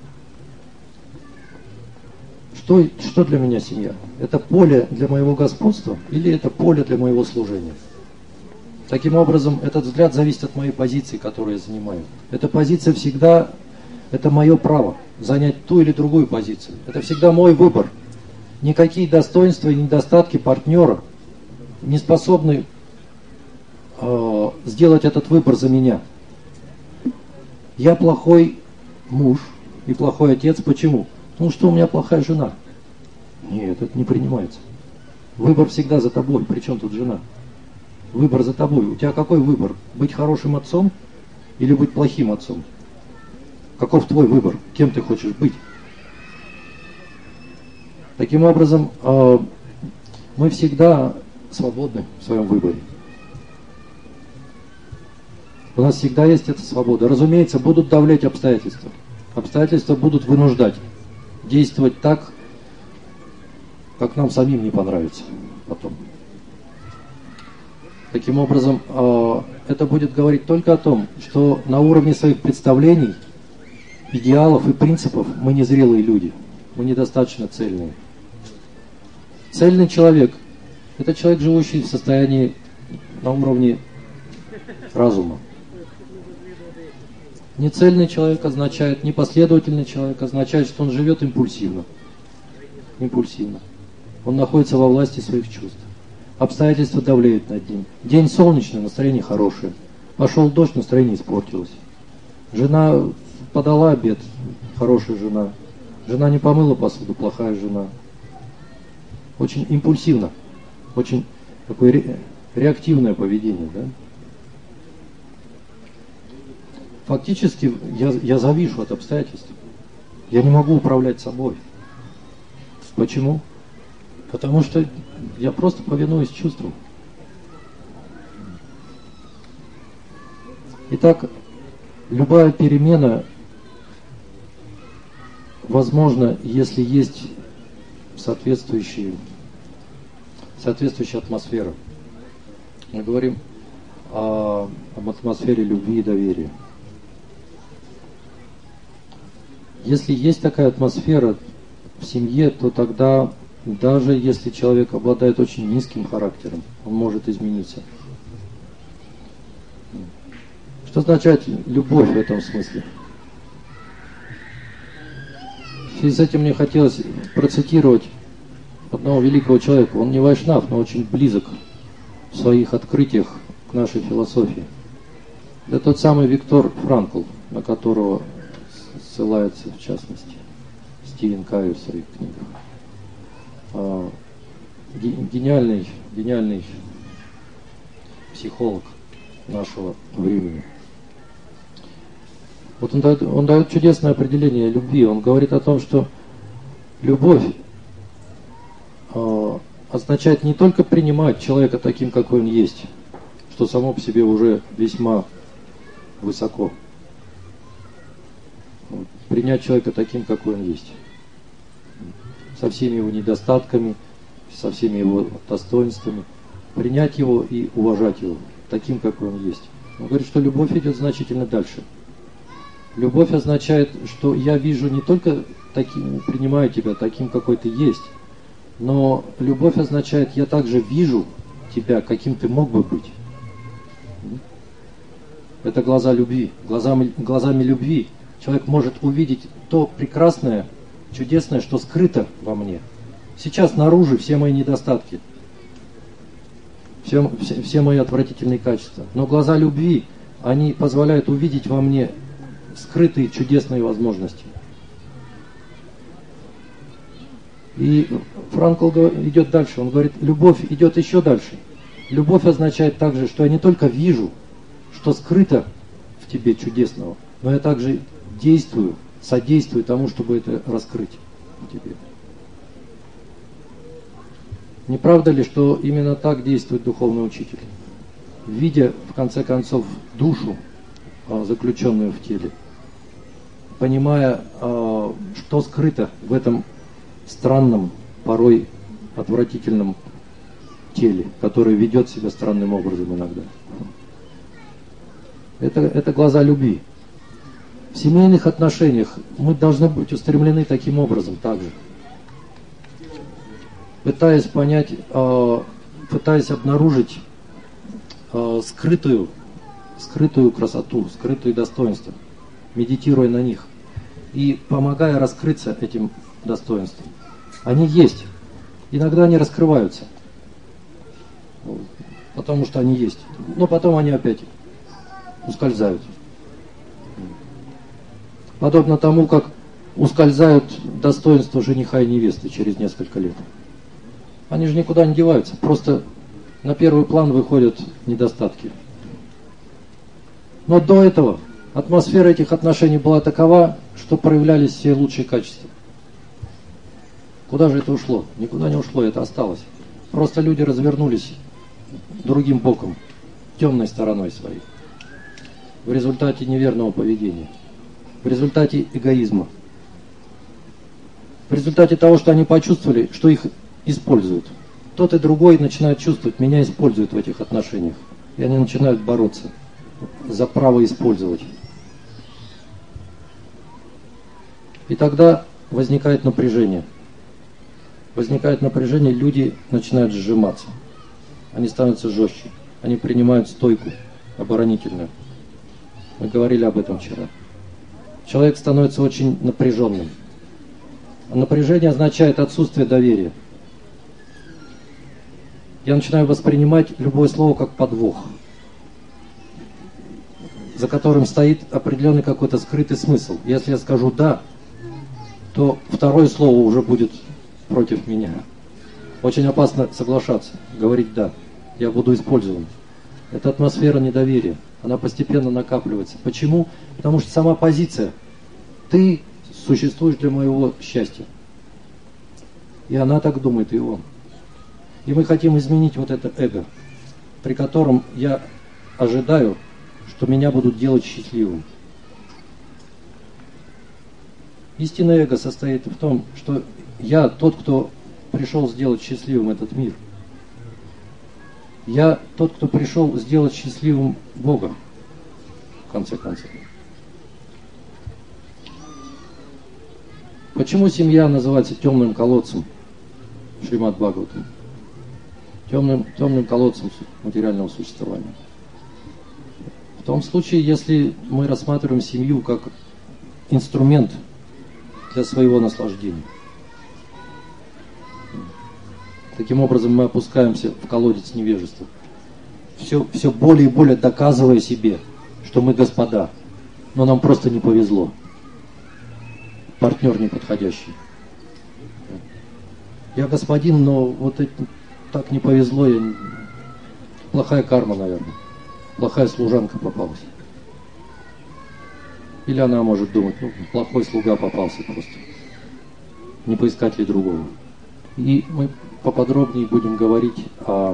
Что для меня семья? Это поле для моего господства или это поле для моего служения? Таким образом, этот взгляд зависит от моей позиции, которую я занимаю. Эта позиция всегда, это мое право занять ту или другую позицию. Это всегда мой выбор. Никакие достоинства и недостатки партнера не способны сделать этот выбор за меня. Я плохой муж и плохой отец. Почему? Потому что у меня плохая жена. Нет, это не принимается. Выбор всегда за тобой. Причем тут жена? Выбор за тобой. У тебя какой выбор? Быть хорошим отцом или быть плохим отцом? Каков твой выбор? Кем ты хочешь быть? Таким образом, мы всегда свободны в своем выборе. У нас всегда есть эта свобода. Разумеется, будут давлять обстоятельства. Обстоятельства будут вынуждать действовать так, как нам самим не понравится потом. Таким образом, это будет говорить только о том, что на уровне своих представлений, идеалов и принципов мы незрелые люди, мы недостаточно цельные. Цельный человек – это человек, живущий в состоянии на уровне разума. Нецельный человек означает, непоследовательный человек означает, что он живет импульсивно. Импульсивно. Он находится во власти своих чувств. Обстоятельства давлеют над ним. День солнечный, настроение хорошее. Пошел дождь, настроение испортилось. Жена подала обед, хорошая жена. Жена не помыла посуду, плохая жена. Очень импульсивно. Очень такое реактивное поведение, да? Фактически я завишу от обстоятельств. Я не могу управлять собой. Почему? Потому что я просто повинуюсь чувствам. Итак, любая перемена возможна, если есть соответствующая атмосфера. Мы говорим об атмосфере любви и доверия. Если есть такая атмосфера в семье, то тогда, даже если человек обладает очень низким характером, он может измениться. Что означает любовь в этом смысле? В связи с этим мне хотелось процитировать одного великого человека. Он не вайшнав, но очень близок в своих открытиях к нашей философии. Это тот самый Виктор Франкл, на которого ссылается, в частности, Стивен Кави в своих книгах. Гениальный психолог нашего времени. Вот он дает чудесное определение любви. Он говорит о том, что любовь означает не только принимать человека таким, какой он есть, что само по себе уже весьма высоко. Принять человека таким, какой он есть. Со всеми его недостатками, со всеми его достоинствами. Принять его и уважать его таким, какой он есть. Он говорит, что любовь идет значительно дальше. Любовь означает, что я вижу не только таким, принимаю тебя таким, какой ты есть, но любовь означает, я также вижу тебя, каким ты мог бы быть. Это глаза любви. Глазами любви человек может увидеть то прекрасное, чудесное, что скрыто во мне. Сейчас наружу все мои недостатки, все мои отвратительные качества. Но глаза любви, они позволяют увидеть во мне скрытые чудесные возможности. И Франкл идет дальше, он говорит, любовь идет еще дальше. Любовь означает также, что я не только вижу, что скрыто в тебе чудесного, но я также действую, содействую тому, чтобы это раскрыть в тебе. Не правда ли, что именно так действует духовный учитель? Видя, в конце концов, душу, заключенную в теле, понимая, что скрыто в этом странном, порой отвратительном теле, которое ведет себя странным образом иногда. Это глаза любви. В семейных отношениях мы должны быть устремлены таким образом также. Пытаясь понять, пытаясь обнаружить скрытую красоту, скрытые достоинства, медитируя на них и помогая раскрыться этим достоинствам. Они есть. Иногда они раскрываются, потому что они есть. Но потом они опять ускользают. Подобно тому, как ускользают достоинства жениха и невесты через несколько лет. Они же никуда не деваются, просто на первый план выходят недостатки. Но до этого атмосфера этих отношений была такова, что проявлялись все лучшие качества. Куда же это ушло? Никуда не ушло, это осталось. Просто люди развернулись другим боком, темной стороной своей. В результате неверного поведения. В результате эгоизма. В результате того, что они почувствовали, что их используют. Тот и другой начинают чувствовать, меня используют в этих отношениях. И они начинают бороться за право использовать. И тогда возникает напряжение. Возникает напряжение, люди начинают сжиматься. Они становятся жестче. Они принимают стойку оборонительную. Мы говорили об этом вчера. человек становится очень напряженным. А напряжение означает отсутствие доверия. Я начинаю воспринимать любое слово как подвох, за которым стоит определенный какой-то скрытый смысл. Если я скажу «да», то второе слово уже будет против меня. Очень опасно соглашаться, говорить «да», я буду использован. Это атмосфера недоверия, она постепенно накапливается. Почему? Потому что сама позиция «ты существуешь для моего счастья». И она так думает, и он. И мы хотим изменить вот это эго, при котором я ожидаю, что меня будут делать счастливым. Истинное эго состоит в том, что я тот, кто пришел сделать счастливым этот мир. Я тот, кто пришел сделать счастливым Бога, в конце концов. Почему семья называется темным колодцем? Шримад Бхагаватам. Темным колодцем материального существования. В том случае, если мы рассматриваем семью как инструмент для своего наслаждения. Таким образом мы опускаемся в колодец невежества. Все более и более доказывая себе, что мы господа. Но нам просто не повезло. Партнер неподходящий. Я господин, но вот это так не повезло. Плохая карма, наверное. Плохая служанка попалась. Или она может думать, плохой слуга попался просто. Не поискать ли другого. И мы поподробнее будем говорить о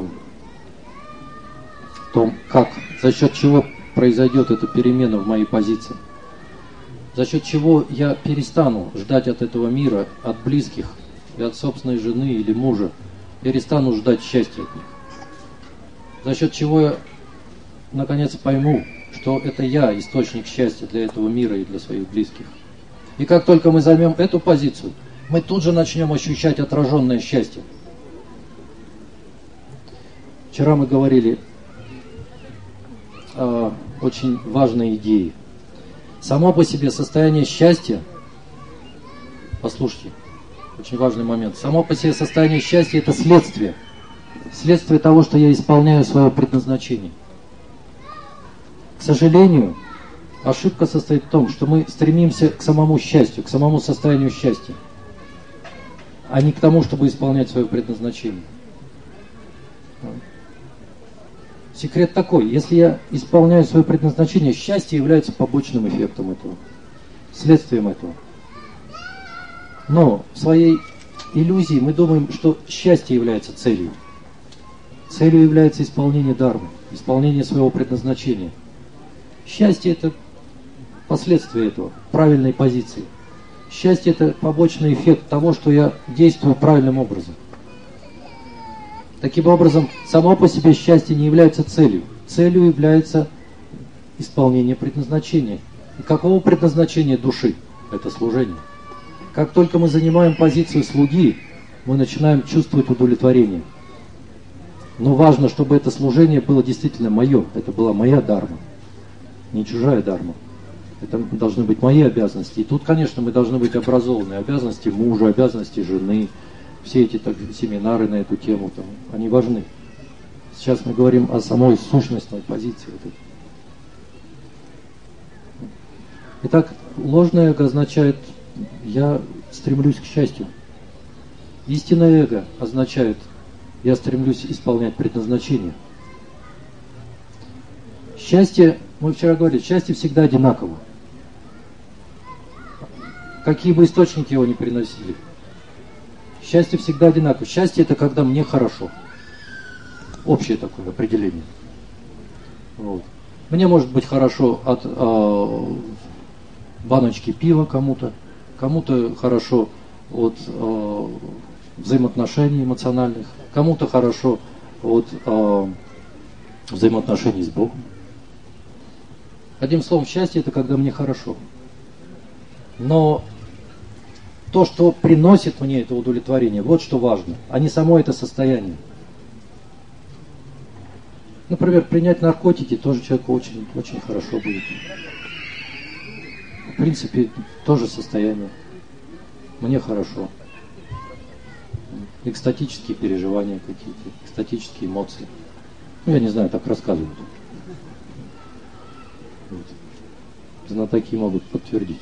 том, как, за счет чего произойдет эта перемена в моей позиции. За счет чего я перестану ждать от этого мира, от близких и от собственной жены или мужа, перестану ждать счастья от них. За счет чего я, наконец, пойму, что это я источник счастья для этого мира и для своих близких. И как только мы займем эту позицию, мы тут же начнем ощущать отраженное счастье. Вчера мы говорили о очень важной идее. Само по себе состояние счастья, послушайте, очень важный момент, само по себе состояние счастья – это следствие. Следствие того, что я исполняю свое предназначение. К сожалению, ошибка состоит в том, что мы стремимся к самому счастью, к самому состоянию счастья, а не к тому, чтобы исполнять свое предназначение. Секрет такой: если я исполняю свое предназначение, счастье является побочным эффектом этого, следствием этого. Но в своей иллюзии мы думаем, что счастье является целью. Целью является исполнение дармы, исполнение своего предназначения. Счастье – это последствие этого, правильной позиции. Счастье – это побочный эффект того, что я действую правильным образом. Таким образом, само по себе счастье не является целью. Целью является исполнение предназначения. И какого предназначения души? Это служение. Как только мы занимаем позицию слуги, мы начинаем чувствовать удовлетворение. Но важно, чтобы это служение было действительно мое. Это была моя дарма, не чужая дарма. Это должны быть мои обязанности. И тут, конечно, мы должны быть образованы. Обязанности мужа, обязанности жены. Все эти семинары на эту тему, они важны. Сейчас мы говорим о самой сущностной позиции. Итак, ложное эго означает «я стремлюсь к счастью». Истинное эго означает «я стремлюсь исполнять предназначение». Счастье, мы вчера говорили, счастье всегда одинаково. Какие бы источники его ни приносили. Счастье всегда одинаково. Счастье – это когда мне хорошо. Общее такое определение. Вот. Мне может быть хорошо от баночки пива кому-то, кому-то хорошо от взаимоотношений эмоциональных, кому-то хорошо от взаимоотношений с Богом. Одним словом, счастье – это когда мне хорошо. Но то, что приносит мне это удовлетворение, вот что важно, а не само это состояние. Например, принять наркотики тоже человеку очень, очень хорошо будет. в принципе, тоже состояние. Мне хорошо. Экстатические переживания какие-то, экстатические эмоции. Ну, я не знаю, так рассказывают. Вот. Знатоки могут подтвердить.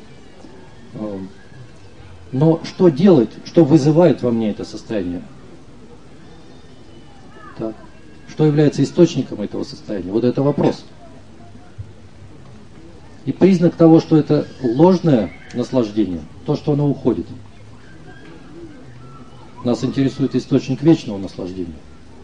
Но что делать, что вызывает во мне это состояние? Так. Что является источником этого состояния? Вот это вопрос. И признак того, что это ложное наслаждение, то, что оно уходит. Нас интересует источник вечного наслаждения.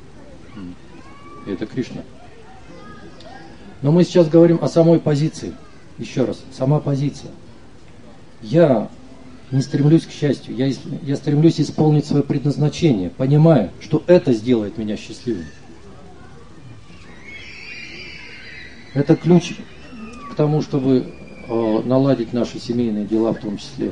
И это Кришна. Но мы сейчас говорим о самой позиции. Еще раз, сама позиция. Я не стремлюсь к счастью, я стремлюсь исполнить свое предназначение, понимая, что это сделает меня счастливым. Это ключ к тому, чтобы наладить наши семейные дела в том числе.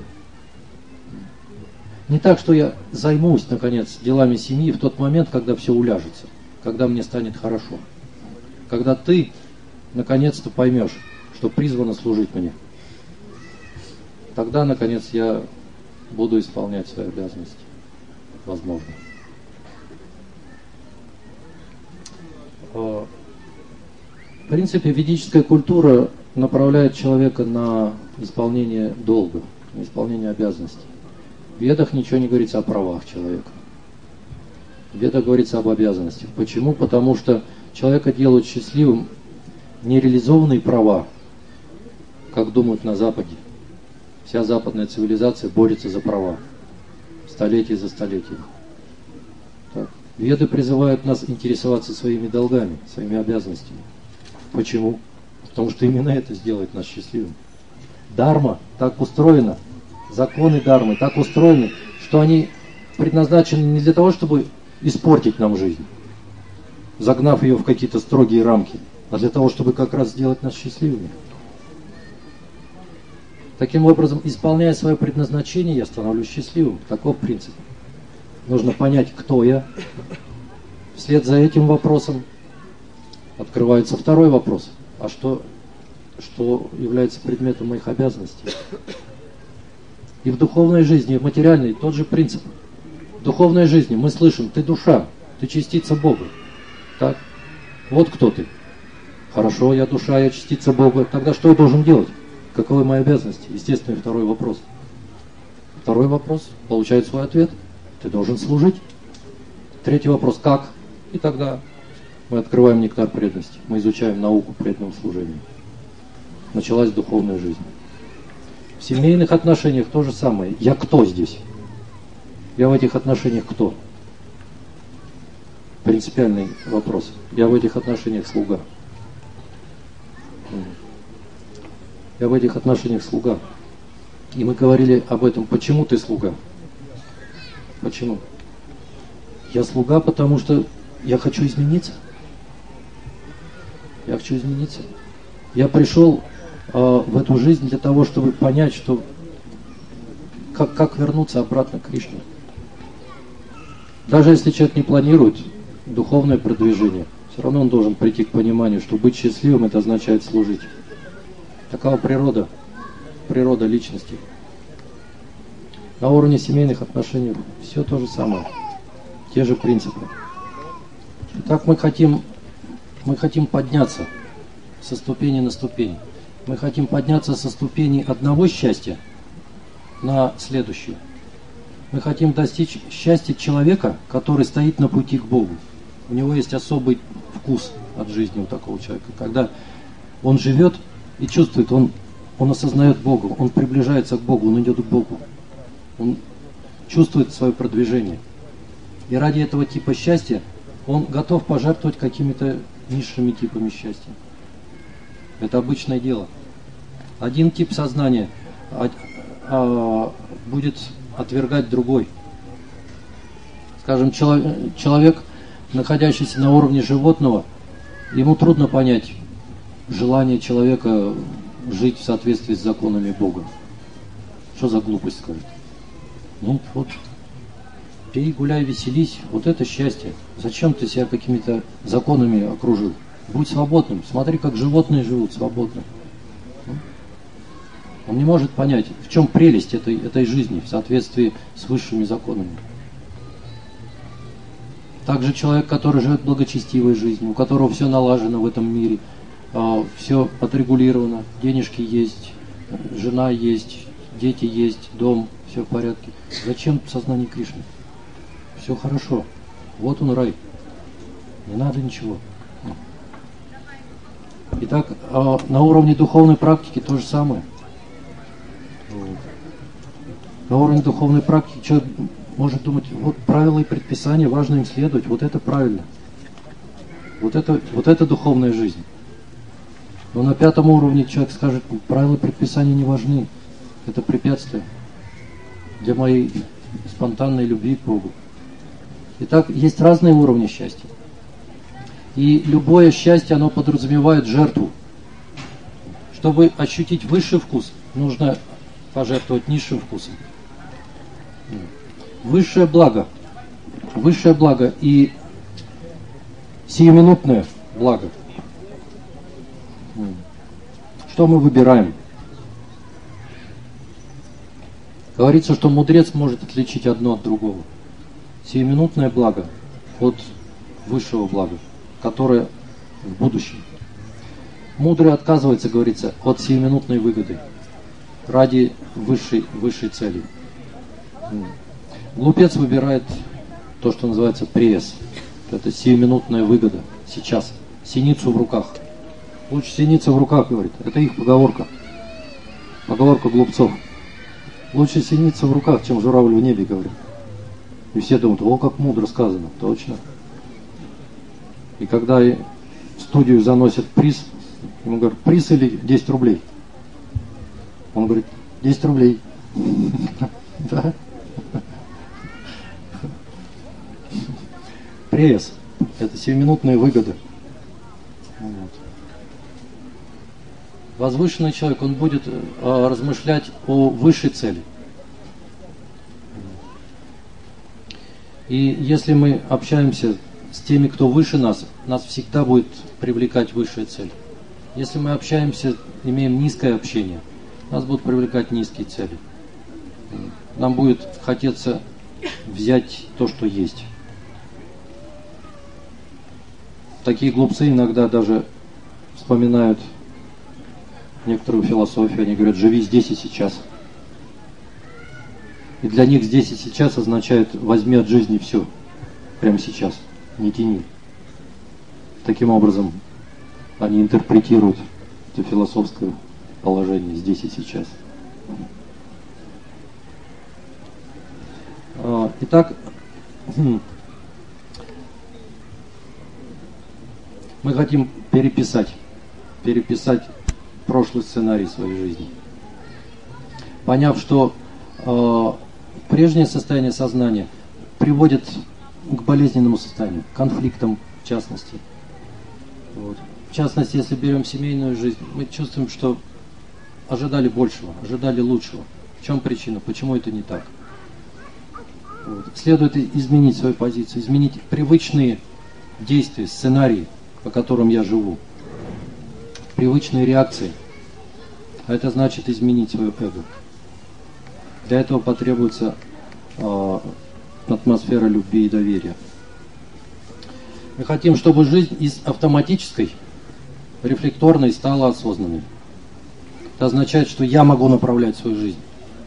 Не так, что я займусь, наконец, делами семьи в тот момент, когда все уляжется, когда мне станет хорошо. Когда ты, наконец-то, поймешь, что призвано служить мне. Тогда, наконец, я буду исполнять свои обязанности. Возможно. В принципе, ведическая культура направляет человека на исполнение долга, на исполнение обязанностей. В Ведах ничего не говорится о правах человека. В Ведах говорится об обязанностях. Почему? Потому что человека делают счастливым нереализованные права, как думают на Западе. Вся западная цивилизация борется за права. Столетие за столетием. Так. Веды призывают нас интересоваться своими долгами, своими обязанностями. Почему? Потому что именно это сделает нас счастливым. Дарма так устроена, законы дармы так устроены, что они предназначены не для того, чтобы испортить нам жизнь, загнав ее в какие-то строгие рамки, а для того, чтобы как раз сделать нас счастливыми. Таким образом, исполняя свое предназначение, я становлюсь счастливым. Таков принцип. Нужно понять, кто я. Вслед за этим вопросом открывается второй вопрос. А что является предметом моих обязанностей? И в духовной жизни, и в материальной тот же принцип. В духовной жизни мы слышим: ты душа, ты частица Бога. Так? Вот кто ты. Хорошо, я душа, я частица Бога. Тогда что я должен делать? Каковы мои обязанности? Естественный второй вопрос. Второй вопрос получает свой ответ. Ты должен служить. Третий вопрос: как? И тогда мы открываем нектар преданности. Мы изучаем науку преданного служения. Началась духовная жизнь. В семейных отношениях то же самое. Я кто здесь? Я в этих отношениях кто? Принципиальный вопрос. Я в этих отношениях слуга. Я в этих отношениях слуга. И мы говорили об этом. Почему ты слуга? Почему? Я слуга, потому что я хочу измениться. Я хочу измениться. Я пришел в эту жизнь для того, чтобы понять, что как вернуться обратно к Кришне. Даже если человек не планирует духовное продвижение, все равно он должен прийти к пониманию, что быть счастливым — это означает служить. Такова природа личности. На уровне семейных отношений все то же самое. Те же принципы. Итак, мы хотим подняться со ступени на ступень. Мы хотим подняться со ступени одного счастья на следующую. Мы хотим достичь счастья человека, который стоит на пути к Богу. У него есть особый вкус от жизни у такого человека. Когда он живет и чувствует, он осознает Бога, он приближается к Богу, он идет к Богу. Он чувствует свое продвижение. И ради этого типа счастья он готов пожертвовать какими-то низшими типами счастья. Это обычное дело. Один тип сознания будет отвергать другой. Скажем, человек, находящийся на уровне животного, ему трудно понять желание человека жить в соответствии с законами Бога. Что за глупость, скажет? Ну, вот, пей, гуляй, веселись, вот это счастье. Зачем ты себя какими-то законами окружил? Будь свободным, смотри, как животные живут свободно. Он не может понять, в чем прелесть этой жизни в соответствии с высшими законами. Также человек, который живет благочестивой жизнью, у которого все налажено в этом мире, все отрегулировано, денежки есть, жена есть, дети есть, дом, все в порядке. Зачем сознание Кришны? Все хорошо. Вот он рай. Не надо ничего. Итак, на уровне духовной практики то же самое. На уровне духовной практики человек может думать, вот правила и предписания, важно им следовать, вот это правильно. Вот это духовная жизнь. Но на 5-м уровне человек скажет, правила и предписания не важны. Это препятствие для моей спонтанной любви к Богу. Итак, есть разные уровни счастья. И любое счастье, оно подразумевает жертву. Чтобы ощутить высший вкус, нужно пожертвовать низшим вкусом. Высшее благо и сиюминутное благо. Что мы выбираем? Говорится, что мудрец может отличить одно от другого. Сиюминутное благо от высшего блага, которое в будущем. Мудрый отказывается, говорится, от сиюминутной выгоды ради высшей цели. Глупец выбирает то, что называется пресс. Это сиюминутная выгода сейчас. Синицу в руках. Лучше синица в руках, говорит. Это их поговорка. Поговорка глупцов. Лучше синица в руках, чем журавль в небе, говорит. И все думают, о, как мудро сказано. Точно. И когда в студию заносят приз, ему говорят, приз или 10 рублей? Он говорит, 10 рублей. Да. Пресс. Это сиюминутная выгода. Возвышенный человек, он будет размышлять о высшей цели. И если мы общаемся с теми, кто выше нас, нас всегда будет привлекать высшая цель. Если мы общаемся, имеем низкое общение, нас будут привлекать низкие цели. Нам будет хотеться взять то, что есть. Такие глупцы иногда даже вспоминают некоторую философию, они говорят, живи здесь и сейчас. И для них здесь и сейчас означает, возьми от жизни все, прямо сейчас, не тяни. Таким образом, они интерпретируют это философское положение здесь и сейчас. Итак, мы хотим переписать прошлый сценарий своей жизни. Поняв, что прежнее состояние сознания приводит к болезненному состоянию, к конфликтам в частности. Вот. В частности, если берем семейную жизнь, мы чувствуем, что ожидали большего, ожидали лучшего. В чем причина? Почему это не так? Вот. Следует изменить свою позицию, изменить привычные действия, сценарии, по которым я живу. Привычные реакции. А это значит изменить свое эго. Для этого потребуется атмосфера любви и доверия. Мы хотим, чтобы жизнь из автоматической, рефлекторной стала осознанной. Это означает, что я могу направлять свою жизнь.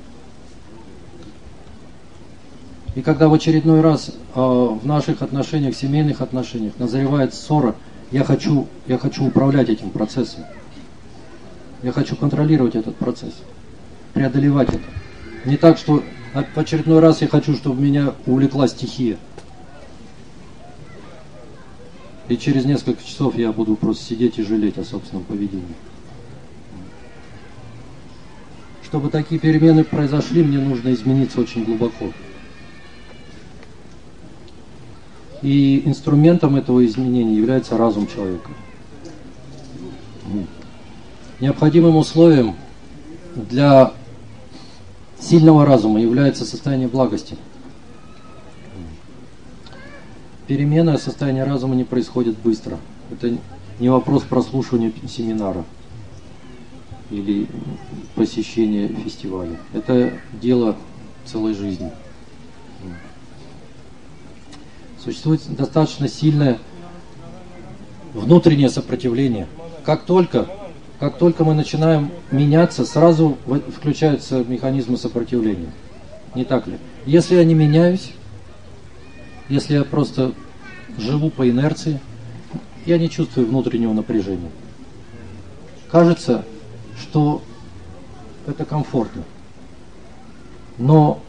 И когда в очередной раз в наших отношениях, семейных отношениях назревает ссора, я хочу управлять этим процессом. Я хочу контролировать этот процесс, преодолевать это. Не так, что в очередной раз я хочу, чтобы меня увлекла стихия. И через несколько часов я буду просто сидеть и жалеть о собственном поведении. Чтобы такие перемены произошли, мне нужно измениться очень глубоко. И инструментом этого изменения является разум человека. Необходимым условием для сильного разума является состояние благости. Перемена состояния разума не происходит быстро. Это не вопрос прослушивания семинара. или посещение фестиваля. Это дело целой жизни. Существует достаточно сильное внутреннее сопротивление. Как только мы начинаем меняться, сразу включаются механизмы сопротивления. Не так ли? Если я не меняюсь, если я просто живу по инерции, я не чувствую внутреннего напряжения. Кажется, что это комфортно. Но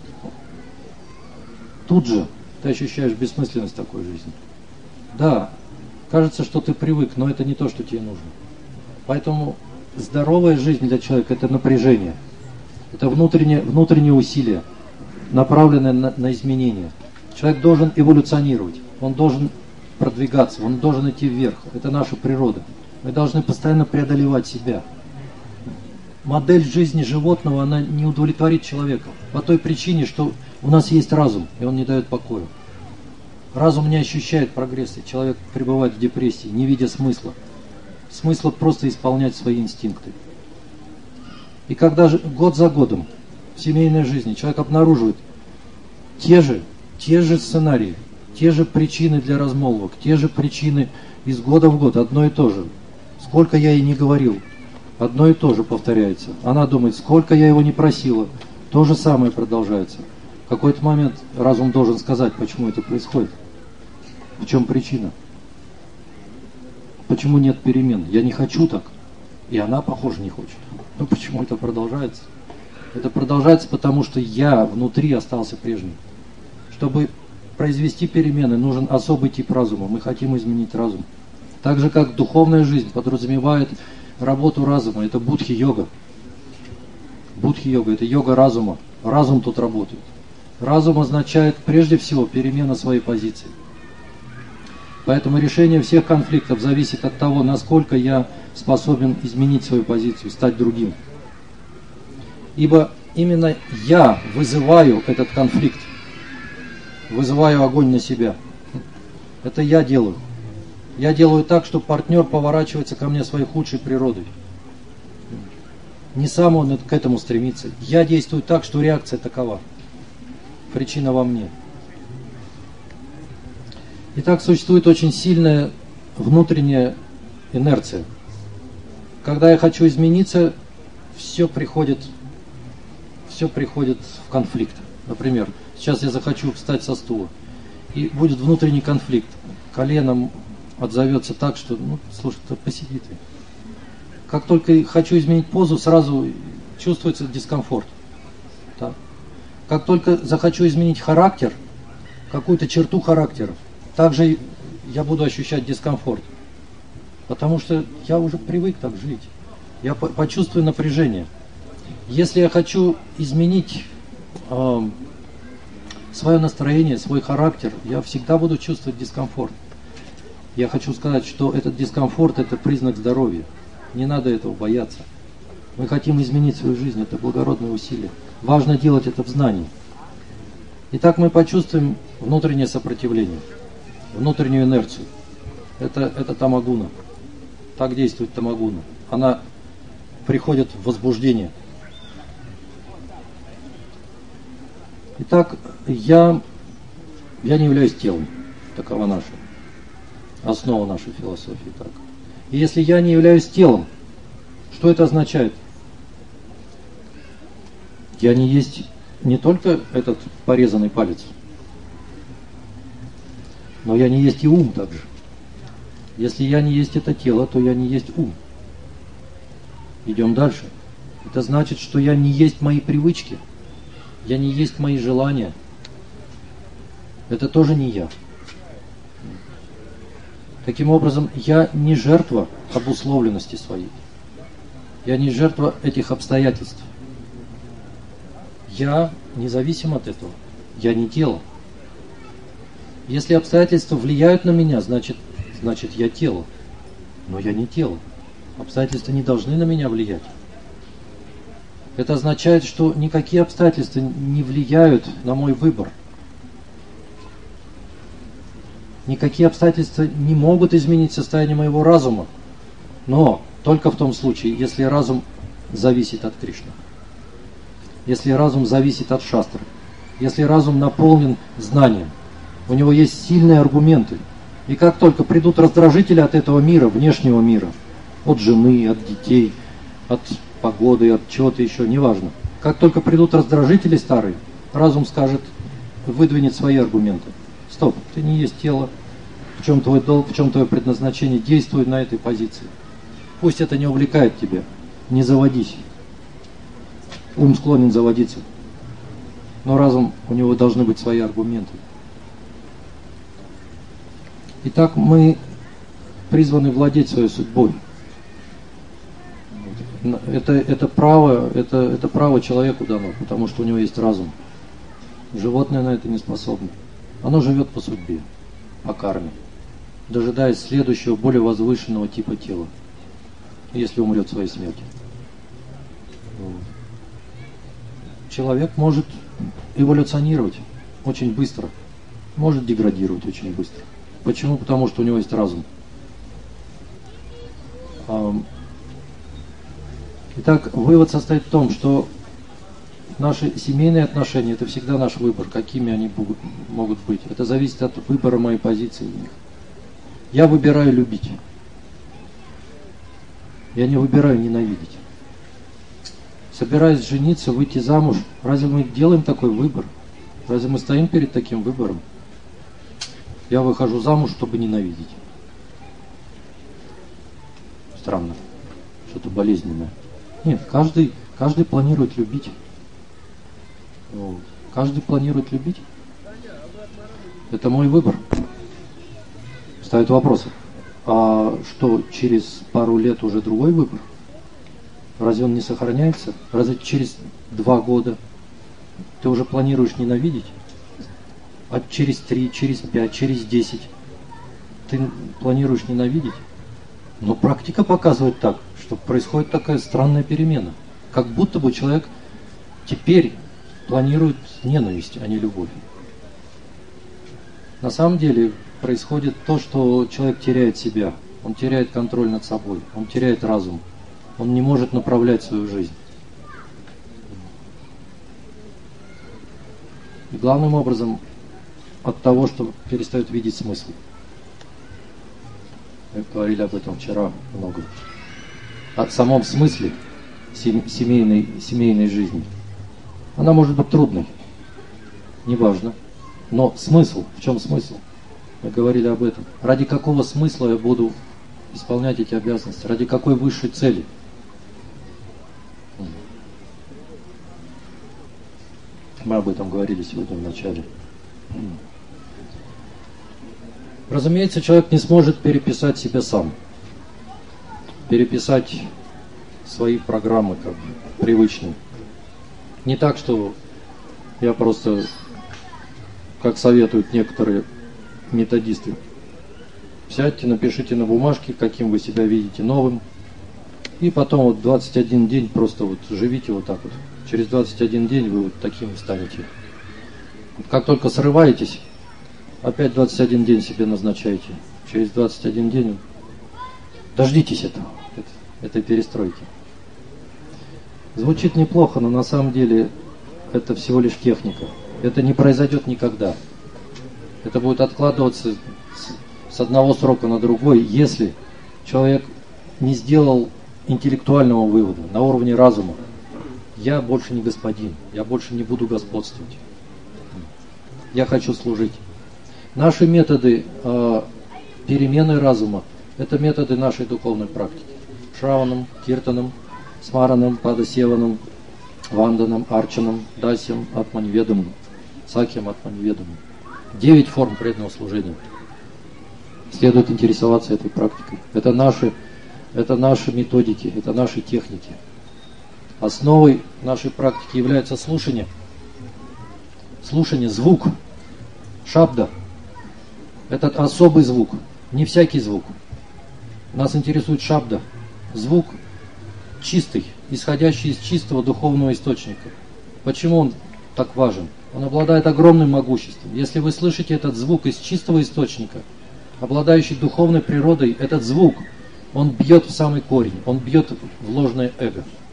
тут же ты ощущаешь бессмысленность такой жизни. Да, кажется, что ты привык, но это не то, что тебе нужно. Поэтому здоровая жизнь для человека – это напряжение. Это внутреннее усилие, направленное на изменения. Человек должен эволюционировать, он должен продвигаться, он должен идти вверх. Это наша природа. Мы должны постоянно преодолевать себя. Модель жизни животного, она не удовлетворит человека. По той причине, что у нас есть разум, и он не дает покоя. Разум не ощущает прогресса. Человек пребывает в депрессии, не видя смысла. Смысла просто исполнять свои инстинкты. И когда же год за годом в семейной жизни человек обнаруживает те же сценарии, те же причины для размолвок, те же причины из года в год, одно и то же. Сколько я ей не говорил, одно и то же повторяется. Она думает, сколько я его не просила, то же самое продолжается. В какой-то момент разум должен сказать, почему это происходит. В чем причина? Почему нет перемен? Я не хочу так. И она, похоже, не хочет. Но почему это продолжается? Это продолжается, потому что я внутри остался прежним. Чтобы произвести перемены, нужен особый тип разума. Мы хотим изменить разум. Так же, как духовная жизнь подразумевает работу разума. Это будхи-йога. Будхи-йога – это йога разума. Разум тут работает. Разум означает прежде всего перемена своей позиции. Поэтому решение всех конфликтов зависит от того, насколько я способен изменить свою позицию, стать другим. Ибо именно я вызываю этот конфликт, вызываю огонь на себя. Это я делаю. Я делаю так, что партнер поворачивается ко мне своей худшей природой. Не сам он к этому стремится. Я действую так, что реакция такова. Причина во мне. Итак, существует очень сильная внутренняя инерция. Когда я хочу измениться, все приходит в конфликт. Например, сейчас я захочу встать со стула, и будет внутренний конфликт. Коленом отзовется так, что, слушай, посиди ты. Как только хочу изменить позу, сразу чувствуется дискомфорт. Так? Как только захочу изменить характер, какую-то черту характера, также я буду ощущать дискомфорт. Потому что я уже привык так жить. Я почувствую напряжение. Если я хочу изменить свое настроение, свой характер, я всегда буду чувствовать дискомфорт. Я хочу сказать, что этот дискомфорт – это признак здоровья. Не надо этого бояться. Мы хотим изменить свою жизнь, это благородное усилие. Важно делать это в знании. Итак, мы почувствуем внутреннее сопротивление, внутреннюю инерцию. Это тамагуна. Так действует тамагуна. Она приходит в возбуждение. Итак, я не являюсь телом. Такова наша основа нашей философии. Так. И если я не являюсь телом, что это означает? Я не есть не только этот порезанный палец, но я не есть и ум также. Если я не есть это тело, то я не есть ум. Идем дальше. Это значит, что я не есть мои привычки. Я не есть мои желания. Это тоже не я. Таким образом, я не жертва обусловленности своей. Я не жертва этих обстоятельств. Я независим от этого. Я не тело. Если обстоятельства влияют на меня, значит я тело. Но я не тело. Обстоятельства не должны на меня влиять. Это означает, что никакие обстоятельства не влияют на мой выбор. Никакие обстоятельства не могут изменить состояние моего разума. Но только в том случае, если разум зависит от Кришны, если разум зависит от шастры, если разум наполнен знанием, у него есть сильные аргументы, и как только придут раздражители от этого мира, внешнего мира, от жены, от детей, от погоды, от чего-то еще, неважно, как только придут раздражители старые, разум скажет, выдвинет свои аргументы. Стоп, ты не есть тело, в чем твой долг, в чем твое предназначение, действуй на этой позиции. Пусть это не увлекает тебя, не заводись. Ум склонен заводиться, но разум, у него должны быть свои аргументы. Итак, мы призваны владеть своей судьбой. Это право человеку дано, потому что у него есть разум. Животное на это не способно. Оно живет по судьбе, по карме, дожидаясь следующего, более возвышенного типа тела, если умрет своей смертью. Человек может эволюционировать очень быстро, может деградировать очень быстро. Почему? Потому что у него есть разум. Итак, вывод состоит в том, что наши семейные отношения – это всегда наш выбор, какими они могут быть. Это зависит от выбора моей позиции в них. Я выбираю любить. Я не выбираю ненавидеть. Собираясь жениться, выйти замуж, разве мы делаем такой выбор? Разве мы стоим перед таким выбором? Я выхожу замуж, чтобы ненавидеть. Странно. Что-то болезненное. Нет, каждый планирует любить. Каждый планирует любить. Это мой выбор. Ставят вопросы. А что, через пару лет уже другой выбор? Разве он не сохраняется? Разве через 2 года ты уже планируешь ненавидеть? А через 3, через 5, через 10 ты планируешь ненавидеть? Но практика показывает так, что происходит такая странная перемена. Как будто бы человек теперь планирует ненависть, а не любовь. На самом деле происходит то, что человек теряет себя, он теряет контроль над собой, он теряет разум, он не может направлять свою жизнь. И главным образом от того, что перестает видеть смысл. Мы говорили об этом вчера много. О самом смысле семейной жизни. Она может быть трудной, неважно. Но смысл, в чем смысл? Мы говорили об этом. Ради какого смысла я буду исполнять эти обязанности? Ради какой высшей цели? Мы об этом говорили сегодня в начале. Разумеется, человек не сможет переписать себя сам. Переписать свои программы, как бы, привычные. Не так, что я просто, как советуют некоторые методисты, сядьте, напишите на бумажке, каким вы себя видите новым, и потом вот 21 день просто вот живите вот так вот. Через 21 день вы вот таким станете. Как только срываетесь, опять 21 день себе назначаете. Через 21 день дождитесь этого, этой перестройки. Звучит неплохо, но на самом деле это всего лишь техника. Это не произойдет никогда. Это будет откладываться с одного срока на другой, если человек не сделал интеллектуального вывода на уровне разума. Я больше не господин, я больше не буду господствовать. Я хочу служить. Наши методы перемены разума – это методы нашей духовной практики. Шраванам, Киртанам, Смаранам, Падасеванам, Ванданам, Арчанам, Дасьям, Атманиведамам, Сакьям, Атманиведамам. 9 форм преданного служения. Следует интересоваться этой практикой. Это наши методики, это наши техники. Основой нашей практики является слушание. Слушание, звук, шабда. Это особый звук, не всякий звук. Нас интересует шабда, звук чистый, исходящий из чистого духовного источника. Почему он так важен? Он обладает огромным могуществом. Если вы слышите этот звук из чистого источника, обладающий духовной природой, этот звук, он бьет в самый корень, он бьет в ложное эго.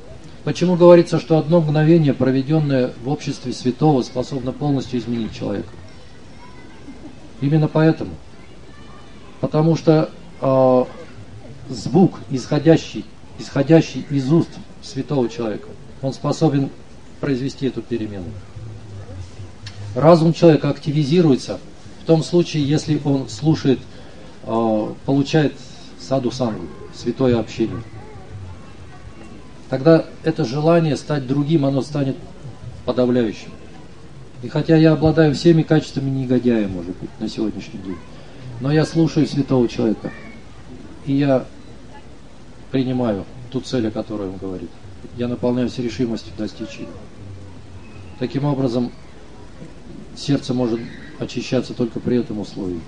Почему говорится, что одно мгновение, проведенное в обществе святого, способно полностью изменить человека? Именно поэтому. Потому что звук, исходящий из уст святого человека, он способен произвести эту перемену. Разум человека активизируется в том случае, если он слушает, получает саду-сангу, святое общение. Тогда это желание стать другим, оно станет подавляющим. И хотя я обладаю всеми качествами негодяя, может быть, на сегодняшний день, но я слушаю святого человека, и я принимаю ту цель, о которой он говорит. Я наполняюсь решимостью достичь ее. Таким образом, сердце может очищаться только при этом условии.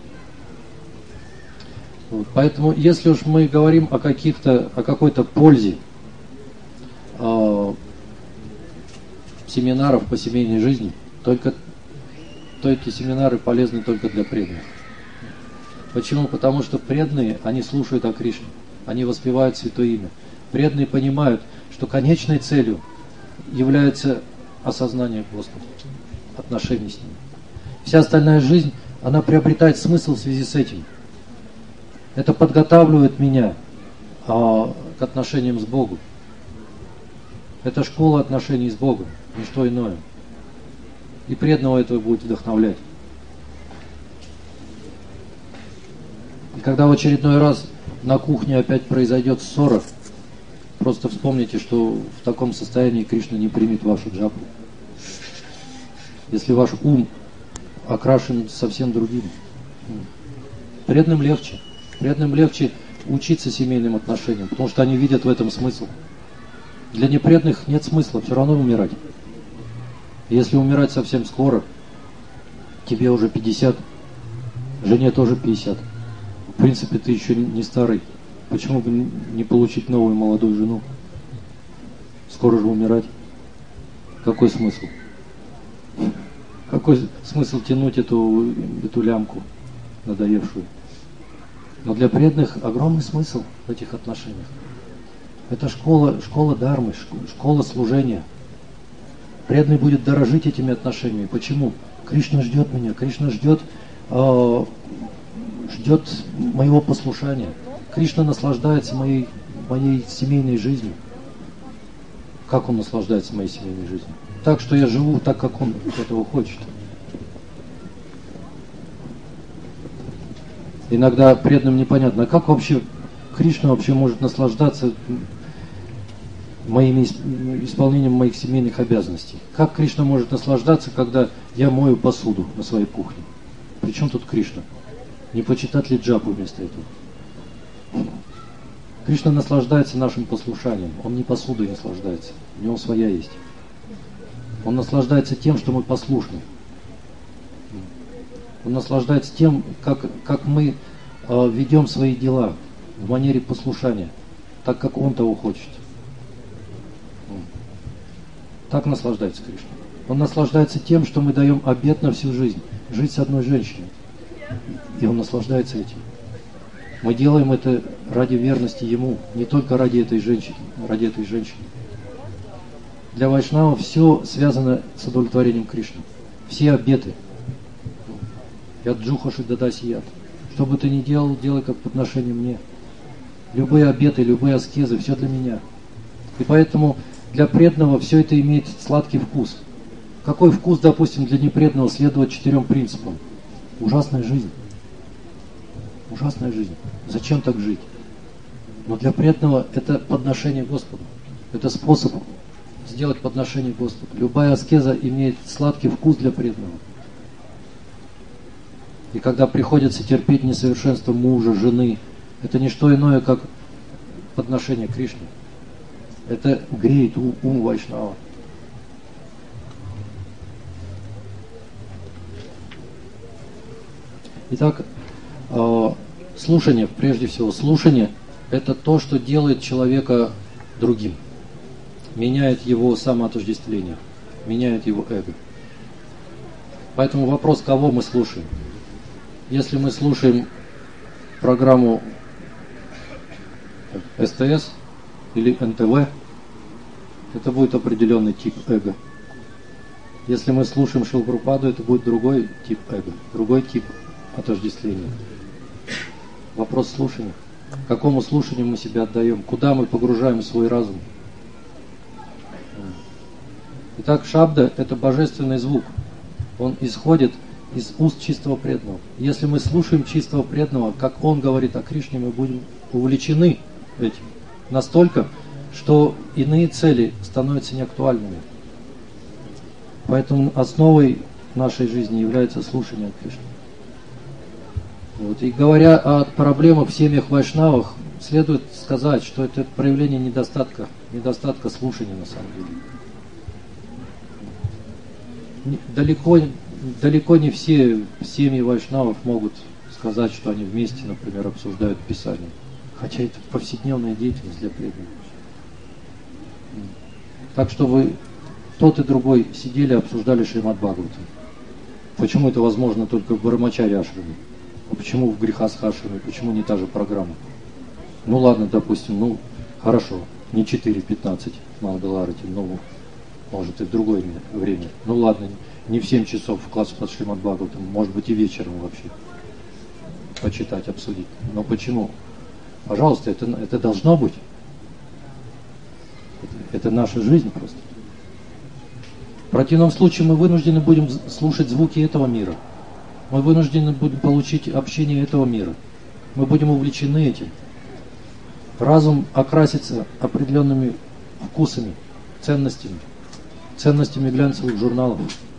Вот. Поэтому, если уж мы говорим о какой-то пользе семинаров по семейной жизни, то эти семинары полезны только для преданных. Почему? Потому что преданные, они слушают о Кришне, они воспевают Святое Имя. Преданные понимают, что конечной целью является осознание Господа, отношения с Ним. Вся остальная жизнь, она приобретает смысл в связи с этим. Это подготавливает меня к отношениям с Богом. Это школа отношений с Богом, ничто иное. И преданного этого будет вдохновлять. И когда в очередной раз на кухне опять произойдет ссора, просто вспомните, что в таком состоянии Кришна не примет вашу джапу. Если ваш ум окрашен совсем другим. Преданным легче. Преданным легче учиться семейным отношениям, потому что они видят в этом смысл. Для непреданных нет смысла, все равно умирать. Если умирать совсем скоро, тебе уже 50, жене тоже 50. В принципе, ты еще не старый. Почему бы не получить новую молодую жену? Скоро же умирать. Какой смысл? Какой смысл тянуть эту лямку надоевшую? Но для преданных огромный смысл в этих отношениях. Это школа дхармы, школа служения. Преданный будет дорожить этими отношениями. Почему? Кришна ждет меня, Кришна ждет моего послушания. Кришна наслаждается моей семейной жизнью. Как он наслаждается моей семейной жизнью? Так, что я живу так, как он этого хочет. Иногда преданным непонятно, а как вообще Кришна вообще может наслаждаться исполнением моих семейных обязанностей? Как Кришна может наслаждаться, когда я мою посуду на своей кухне? При чем тут Кришна? Не почитать ли джапу вместо этого? Кришна наслаждается нашим послушанием. Он не посудой наслаждается. У него своя есть. Он наслаждается тем, что мы послушны. Он наслаждается тем, как мы ведем свои дела в манере послушания, так как Он того хочет. Так наслаждается Кришна. Он наслаждается тем, что мы даем обет на всю жизнь, жить с одной женщиной. И Он наслаждается этим. Мы делаем это ради верности Ему, не только ради этой женщины, ради этой женщины. Для вайшнава все связано с удовлетворением Кришны. Все обеты. Яджухаши дадасият. Что бы ты ни делал, делай как по отношению мне. Любые обеты, любые аскезы, все для меня. И поэтому для преданного все это имеет сладкий вкус. Какой вкус, допустим, для непреданного следовать 4 принципам? Ужасная жизнь. Ужасная жизнь. Зачем так жить? Но для преданного это подношение Господу. Это способ сделать подношение Господу. Любая аскеза имеет сладкий вкус для преданного. И когда приходится терпеть несовершенство мужа, жены, это не что иное, как подношение Кришне. Это греет ум вайшнава. Итак, слушание, прежде всего, слушание – это то, что делает человека другим. Меняет его самоотождествление, меняет его эго. Поэтому вопрос, кого мы слушаем. Если мы слушаем программу СТС или НТВ, это будет определенный тип эго. Если мы слушаем Шрилу Прабхупаду, это будет другой тип эго, другой тип отождествления. Вопрос слушания. Какому слушанию мы себя отдаем? Куда мы погружаем свой разум? Итак, шабда – это божественный звук. Он исходит из уст чистого преданного. Если мы слушаем чистого преданного, как он говорит о Кришне, мы будем увлечены этим. Настолько, что иные цели становятся неактуальными. Поэтому основой нашей жизни является слушание Кришны. Вот. И говоря о проблемах в семьях вайшнавах, следует сказать, что это проявление недостатка слушания на самом деле. Далеко не все семьи вайшнавов могут сказать, что они вместе, например, обсуждают Писание. Хотя это повседневная деятельность для преданных. Так что вы, тот и другой, сидели и обсуждали Шримад Бхагаватам. Почему это возможно только в Брамачари ашраме? А почему в Грихастха ашраме? Почему не та же программа? Ну ладно, допустим, хорошо, не 4:15 Мангаларати, может и в другое время. Ну ладно, не в 7 часов в класс под Шримад Бхагаватам, может быть и вечером вообще почитать, обсудить. Но почему? Пожалуйста, это должно быть. Это наша жизнь просто. В противном случае мы вынуждены будем слушать звуки этого мира. Мы вынуждены будем получить общение этого мира. Мы будем увлечены этим. Разум окрасится определенными вкусами, ценностями глянцевых журналов.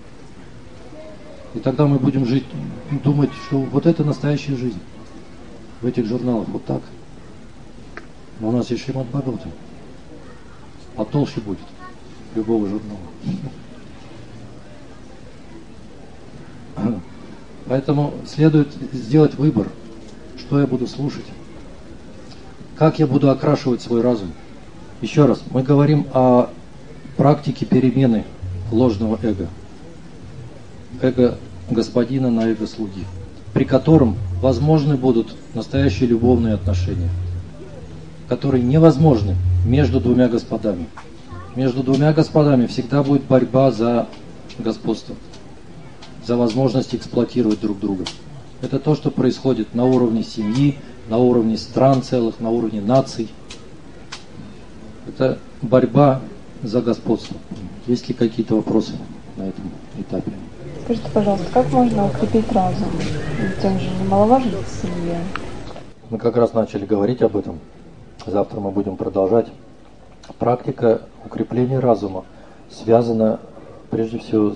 И тогда мы будем жить, думать, что вот это настоящая жизнь. В этих журналах вот так. Но у нас есть Шримад Бхагаватам. Потолще будет любого журнала. Поэтому следует сделать выбор, что я буду слушать, как я буду окрашивать свой разум. Еще раз, мы говорим о практике перемены ложного эго. Эго господина на эго слуги, при котором возможны будут настоящие любовные отношения, которые невозможны между двумя господами. Между двумя господами всегда будет борьба за господство, за возможность эксплуатировать друг друга. Это то, что происходит на уровне семьи, на уровне стран целых, на уровне наций. Это борьба за господство. Есть ли какие-то вопросы на этом этапе? Скажите, пожалуйста, как можно укрепить разум? Ведь он же немаловажен в семье. Мы как раз начали говорить об этом. Завтра мы будем продолжать. Практика укрепления разума связана прежде всего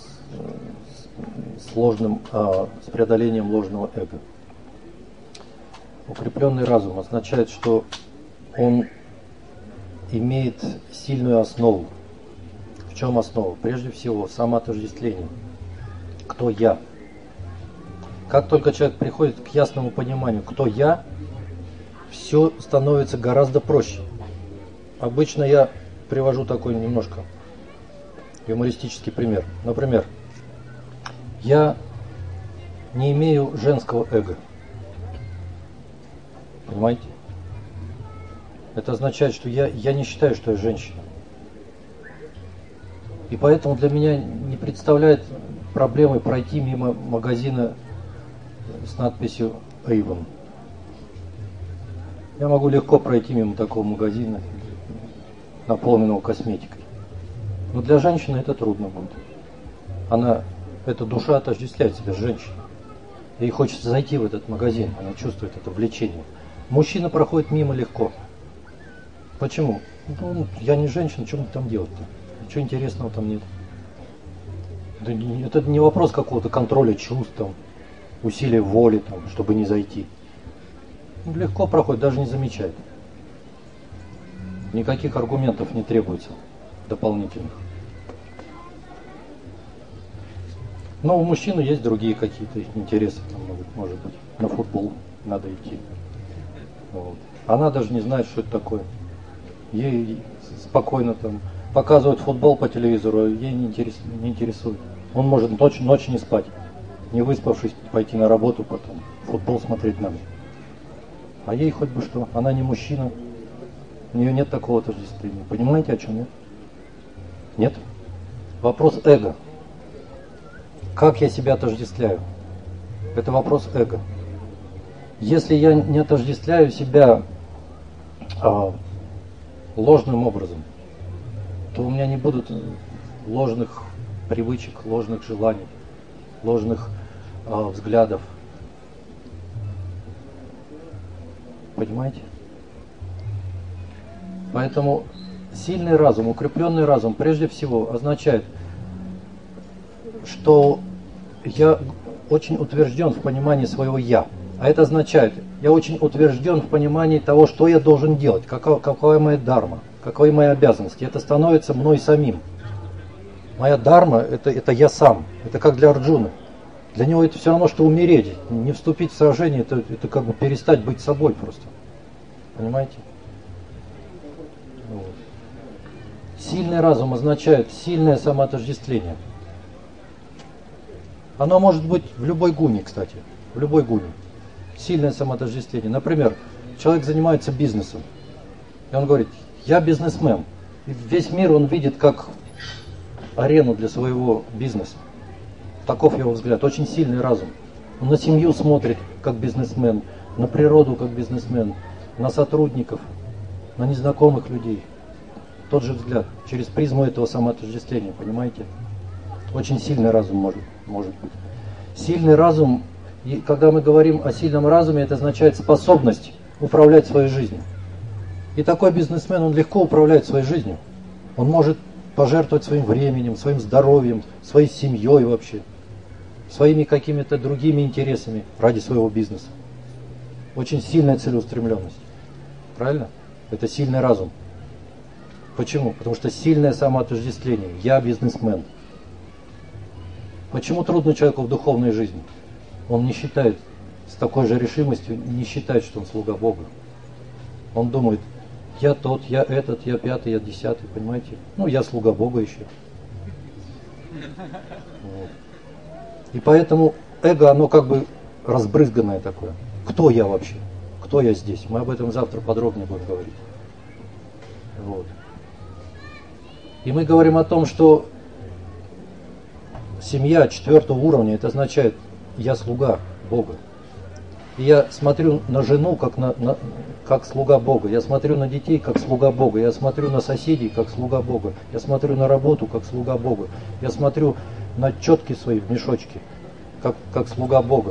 с преодолением ложного эго. Укрепленный разум означает, что он имеет сильную основу. В чем основа? Прежде всего, самоотождествление. Кто я? Как только человек приходит к ясному пониманию, кто я, все становится гораздо проще. Обычно я привожу такой немножко юмористический пример. Например, я не имею женского эго. Понимаете? Это означает, что я не считаю, что я женщина. И поэтому для меня не представляет проблемы пройти мимо магазина с надписью Avon. Я могу легко пройти мимо такого магазина, наполненного косметикой. Но для женщины это трудно будет. Эта душа отождествляет себя с женщиной. Ей хочется зайти в этот магазин, она чувствует это влечение. Мужчина проходит мимо легко. Почему? Я не женщина, что мне там делать-то? Ничего интересного там нет. Это не вопрос какого-то контроля чувств, усилия воли, чтобы не зайти. Легко проходит, даже не замечает. Никаких аргументов не требуется дополнительных. Но у мужчины есть другие какие-то интересы, может быть, на футбол надо идти. Вот. Она даже не знает, что это такое. Ей спокойно показывают футбол по телевизору, ей не интересует. Он может ночь не спать, не выспавшись, пойти на работу, потом футбол смотреть надо. А ей хоть бы что, она не мужчина, у нее нет такого отождествления. Понимаете, о чем я? Нет. Вопрос эго. Как я себя отождествляю? Это вопрос эго. Если я не отождествляю себя ложным образом, то у меня не будут ложных привычек, ложных желаний, ложных взглядов. Понимаете? Поэтому сильный разум, укрепленный разум, прежде всего означает, что я очень утвержден в понимании своего «я». А это означает, я очень утвержден в понимании того, что я должен делать, какая моя дарма, каковы мои обязанности. Это становится мной самим. Моя дарма это я сам. Это как для Арджуны. Для него это все равно, что умереть. Не вступить в сражение, это как бы перестать быть собой просто. Понимаете? Вот. Сильный разум означает сильное самоотождествление. Оно может быть в любой гуне, кстати. В любой гуне. Сильное самоотождествление. Например, человек занимается бизнесом. И он говорит, я бизнесмен. И весь мир он видит как арену для своего бизнеса. Таков его взгляд. Очень сильный разум. Он на семью смотрит как бизнесмен, на природу как бизнесмен, на сотрудников, на незнакомых людей. Тот же взгляд. Через призму этого самоотождествления, понимаете? Очень сильный разум может быть. Сильный разум, и когда мы говорим о сильном разуме, это означает способность управлять своей жизнью. И такой бизнесмен, он легко управляет своей жизнью. Он может пожертвовать своим временем, своим здоровьем, своей семьей вообще, своими какими-то другими интересами ради своего бизнеса. Очень сильная целеустремленность. Правильно? Это сильный разум. Почему? Потому что сильное самоотождествление. Я бизнесмен. Почему трудно человеку в духовной жизни? Он не считает, с такой же решимостью, не считает, что он слуга Бога. Он думает, я тот, я этот, я пятый, я десятый, понимаете? Ну, я слуга Бога еще. Вот. И поэтому эго, оно как бы разбрызганное такое. Кто я вообще? Кто я здесь? Мы об этом завтра подробнее будем говорить. Вот. И мы говорим о том, что семья 4-го уровня, это означает, я слуга Бога. И я смотрю на жену как слуга Бога. Я смотрю на детей как слуга Бога. Я смотрю на соседей как слуга Бога. Я смотрю на работу как слуга Бога. Я смотрю на четки свои в мешочке как слуга Бога.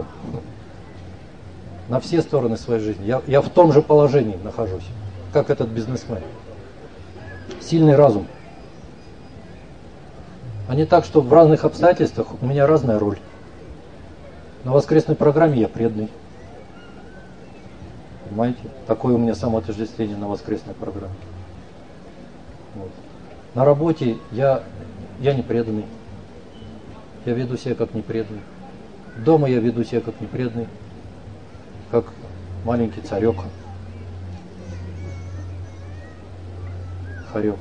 На все стороны своей жизни. Я в том же положении нахожусь, как этот бизнесмен. Сильный разум. А не так, что в разных обстоятельствах у меня разная роль. На воскресной программе я преданный. Понимаете? Такое у меня самоотождествление на воскресной программе. Вот. На работе я не преданный. Я веду себя как непреданный. Дома я веду себя как непреданный. Как маленький царек. Хорек.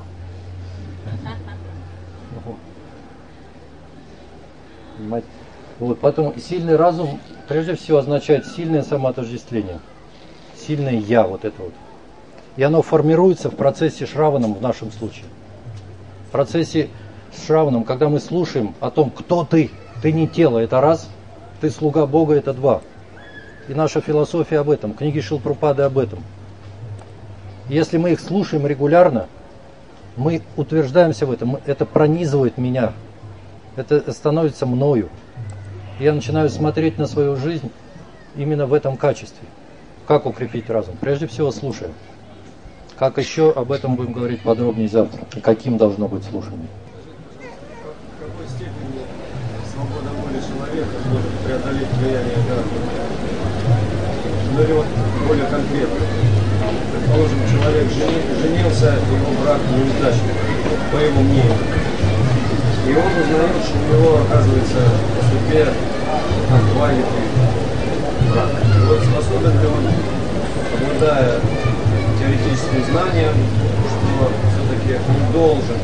Понимаете? Вот, поэтому сильный разум, прежде всего, означает сильное самоотождествление. Сильное «я», вот это вот. И оно формируется в процессе Шраванам в нашем случае. В процессе Шраванам, когда мы слушаем о том, кто ты не тело, это раз, ты слуга Бога, это два. И наша философия об этом, книги Шрилы Прабхупады об этом. Если мы их слушаем регулярно, мы утверждаемся в этом, это пронизывает меня, это становится мною. Я начинаю смотреть на свою жизнь именно в этом качестве. Как укрепить разум? Прежде всего слушаем. Как еще, об этом будем говорить подробнее завтра. И каким должно быть слушание. В какой степени свобода воли человека может преодолеть влияние эго? Ну или вот более конкретно. Предположим, человек женился, его брак неудачный, по его мнению. И он узнает, что у него, оказывается, по судьбе 2 или 3 брака. И вот способен ли он, обладая теоретическим знанием, что все-таки он должен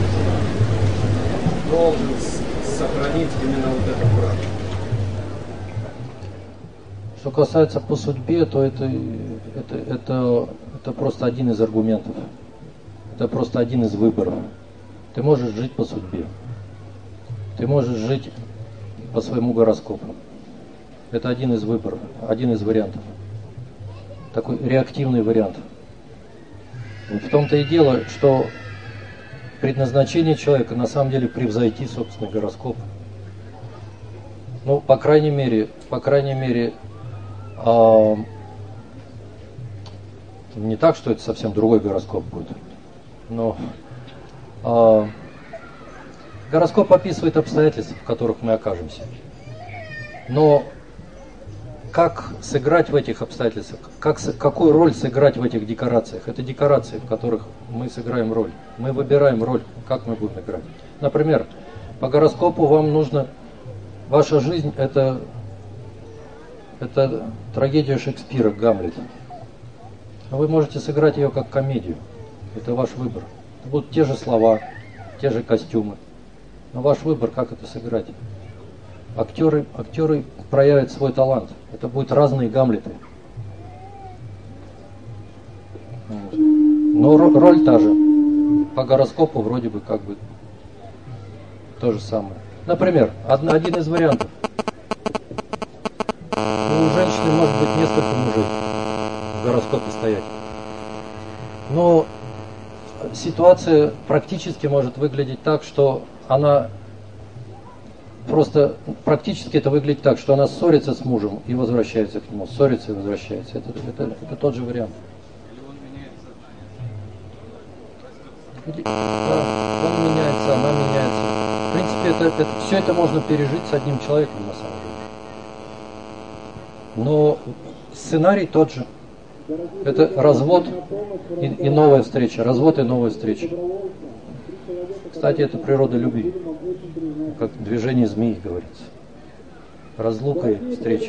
сохранить именно вот этот брак? Что касается по судьбе, то это просто один из аргументов. Это просто один из выборов. Ты можешь жить по судьбе. Ты можешь жить по своему гороскопу. Это один из выборов, один из вариантов. Такой реактивный вариант. Вот в том-то и дело, что предназначение человека на самом деле превзойти собственный гороскоп. Ну, по крайней мере, не так, что это совсем другой гороскоп будет, но гороскоп описывает обстоятельства, в которых мы окажемся. Но как сыграть в этих обстоятельствах, какую роль сыграть в этих декорациях? Это декорации, в которых мы сыграем роль. Мы выбираем роль, как мы будем играть. Например, по гороскопу вам нужно... Ваша жизнь – это трагедия Шекспира «Гамлет». Вы можете сыграть ее как комедию. Это ваш выбор. Это будут те же слова, те же костюмы. Но ваш выбор, как это сыграть. Актеры проявят свой талант. Это будут разные Гамлеты. Но роль та же. По гороскопу вроде бы как бы то же самое. Например, один из вариантов. У женщины может быть несколько мужей в гороскопе стоять. Но ситуация практически может выглядеть так, что она практически это выглядит так, что она ссорится с мужем и возвращается к нему, ссорится и возвращается. Это тот же вариант. Да, он меняется, она меняется. В принципе, все это можно пережить с одним человеком на самом деле. Но сценарий тот же. Это развод и новая встреча. Развод и новая встреча. Кстати, это природа любви. Как движение змеи, говорится. Разлука и встреча.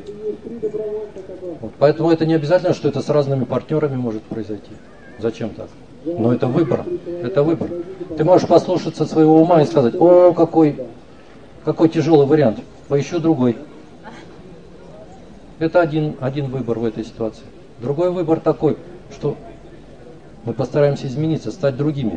Вот. Поэтому это не обязательно, что это с разными партнерами может произойти. Зачем так? Но это выбор. Это выбор. Ты можешь послушаться своего ума и сказать: о, какой тяжелый вариант. Поищу другой. Это один выбор в этой ситуации. Другой выбор такой, что мы постараемся измениться, стать другими.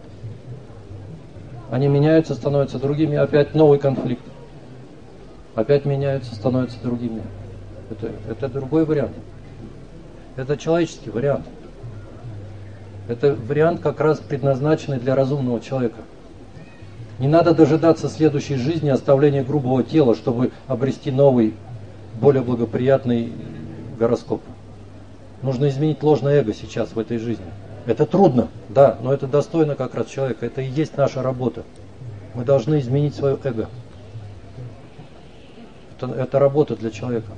Они меняются, становятся другими, опять новый конфликт. Опять меняются, становятся другими. Это другой вариант. Это человеческий вариант. Это вариант как раз предназначенный для разумного человека. Не надо дожидаться следующей жизни, оставления грубого тела, чтобы обрести новый, более благоприятный гороскоп. Нужно изменить ложное эго сейчас в этой жизни. Это трудно, да, но это достойно как раз человека. Это и есть наша работа. Мы должны изменить свое эго. Это работа для человека,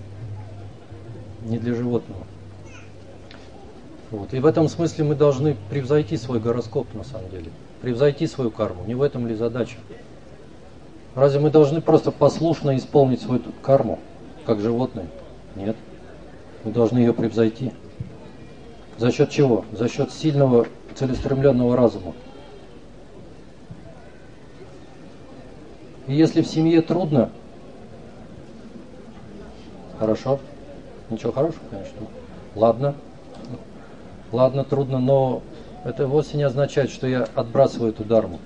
не для животного. Вот. И в этом смысле мы должны превзойти свой гороскоп на самом деле. Превзойти свою карму. Не в этом ли задача? Разве мы должны просто послушно исполнить свою карму, как животные? Нет. Мы должны ее превзойти. За счет чего? За счет сильного, целеустремленного разума. И если в семье трудно, хорошо, ничего хорошего, конечно. Ладно, трудно, но это вовсе не означает, что я отбрасываю эту дарму.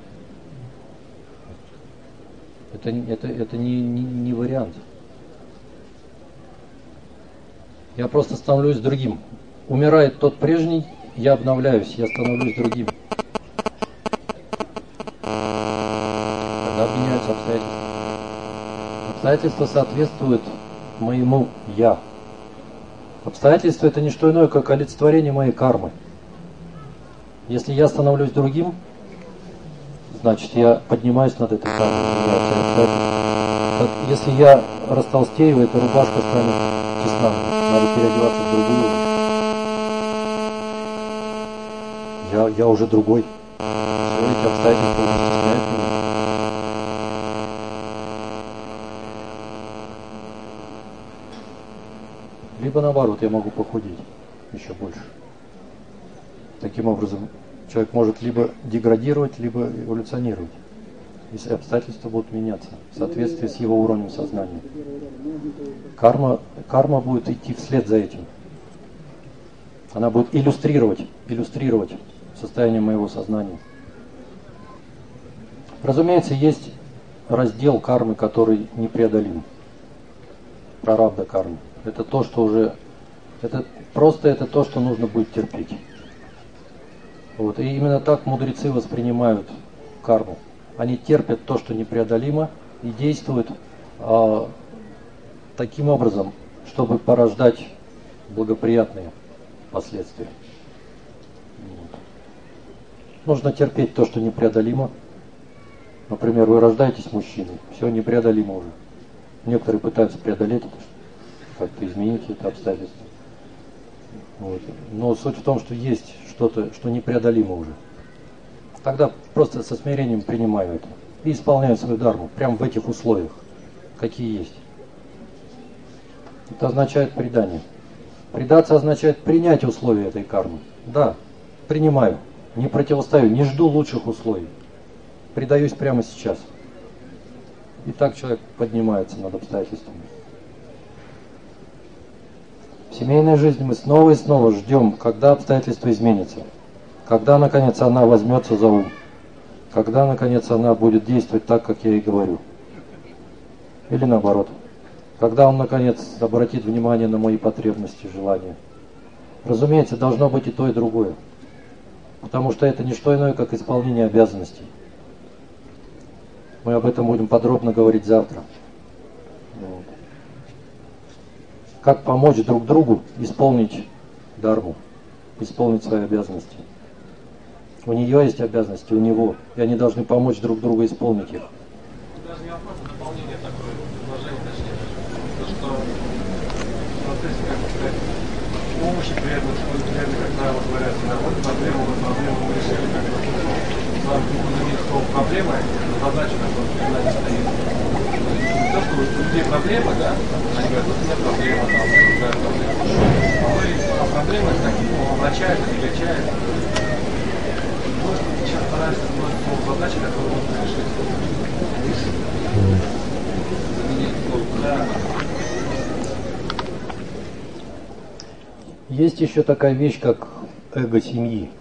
Это не вариант. Я просто становлюсь другим. Умирает тот прежний, я обновляюсь, я становлюсь другим. Когда меняются обстоятельства. Обстоятельства соответствуют моему «я». Обстоятельства – это не что иное, как олицетворение моей кармы. Если я становлюсь другим, значит, я поднимаюсь над этой кармой. Если я растолстею, эта рубашка станет тесна. Надо переодеваться в другую. Я уже другой. Все эти обстоятельства уже стесняют меня. Либо наоборот, я могу похудеть еще больше. Таким образом, человек может либо деградировать, либо эволюционировать, если обстоятельства будут меняться в соответствии с его уровнем сознания. Карма будет идти вслед за этим. Она будет иллюстрировать состояние моего сознания. Разумеется, есть раздел кармы, который непреодолим. Прарабдха кармы. Это то, что уже... Это то, что нужно будет терпеть. Вот. И именно так мудрецы воспринимают карму. Они терпят то, что непреодолимо, и действуют таким образом, чтобы порождать благоприятные последствия. Вот. Нужно терпеть то, что непреодолимо. Например, вы рождаетесь мужчиной, все непреодолимо уже. Некоторые пытаются преодолеть это, как-то изменить это обстоятельство. Вот. Но суть в том, что есть что-то, что непреодолимо уже. Тогда просто со смирением принимаю это и исполняю свою дхарму прямо в этих условиях, какие есть. Это означает предание. Предаться означает принять условия этой кармы. Да, принимаю, не противостою, не жду лучших условий. Предаюсь прямо сейчас. И так человек поднимается над обстоятельствами. В семейной жизни мы снова и снова ждем, когда обстоятельства изменятся. Когда, наконец, она возьмется за ум. Когда, наконец, она будет действовать так, как я ей говорю. Или наоборот. Когда он, наконец, обратит внимание на мои потребности, желания. Разумеется, должно быть и то, и другое. Потому что это не что иное, как исполнение обязанностей. Мы об этом будем подробно говорить завтра. Вот. Как помочь друг другу исполнить дхарму, исполнить свои обязанности. У нее есть обязанности, у него, и они должны помочь друг другу исполнить их. Даже не вопрос дополнения такое предложение, точнее, то, что в процессе, как сказать, помощи примерно, как правило, говорят, вот проблему мы решили, как это вам нет слова проблема, задача, которая перед нами стоит. Не то, что у людей проблема, да, они говорят, вот у меня проблема, там, другая проблема. А проблема это так, омрачает, отягощает. Сейчас стараются строить слово задачи, которую можно решить. Заменить слово «да». Есть еще такая вещь, как эго семьи.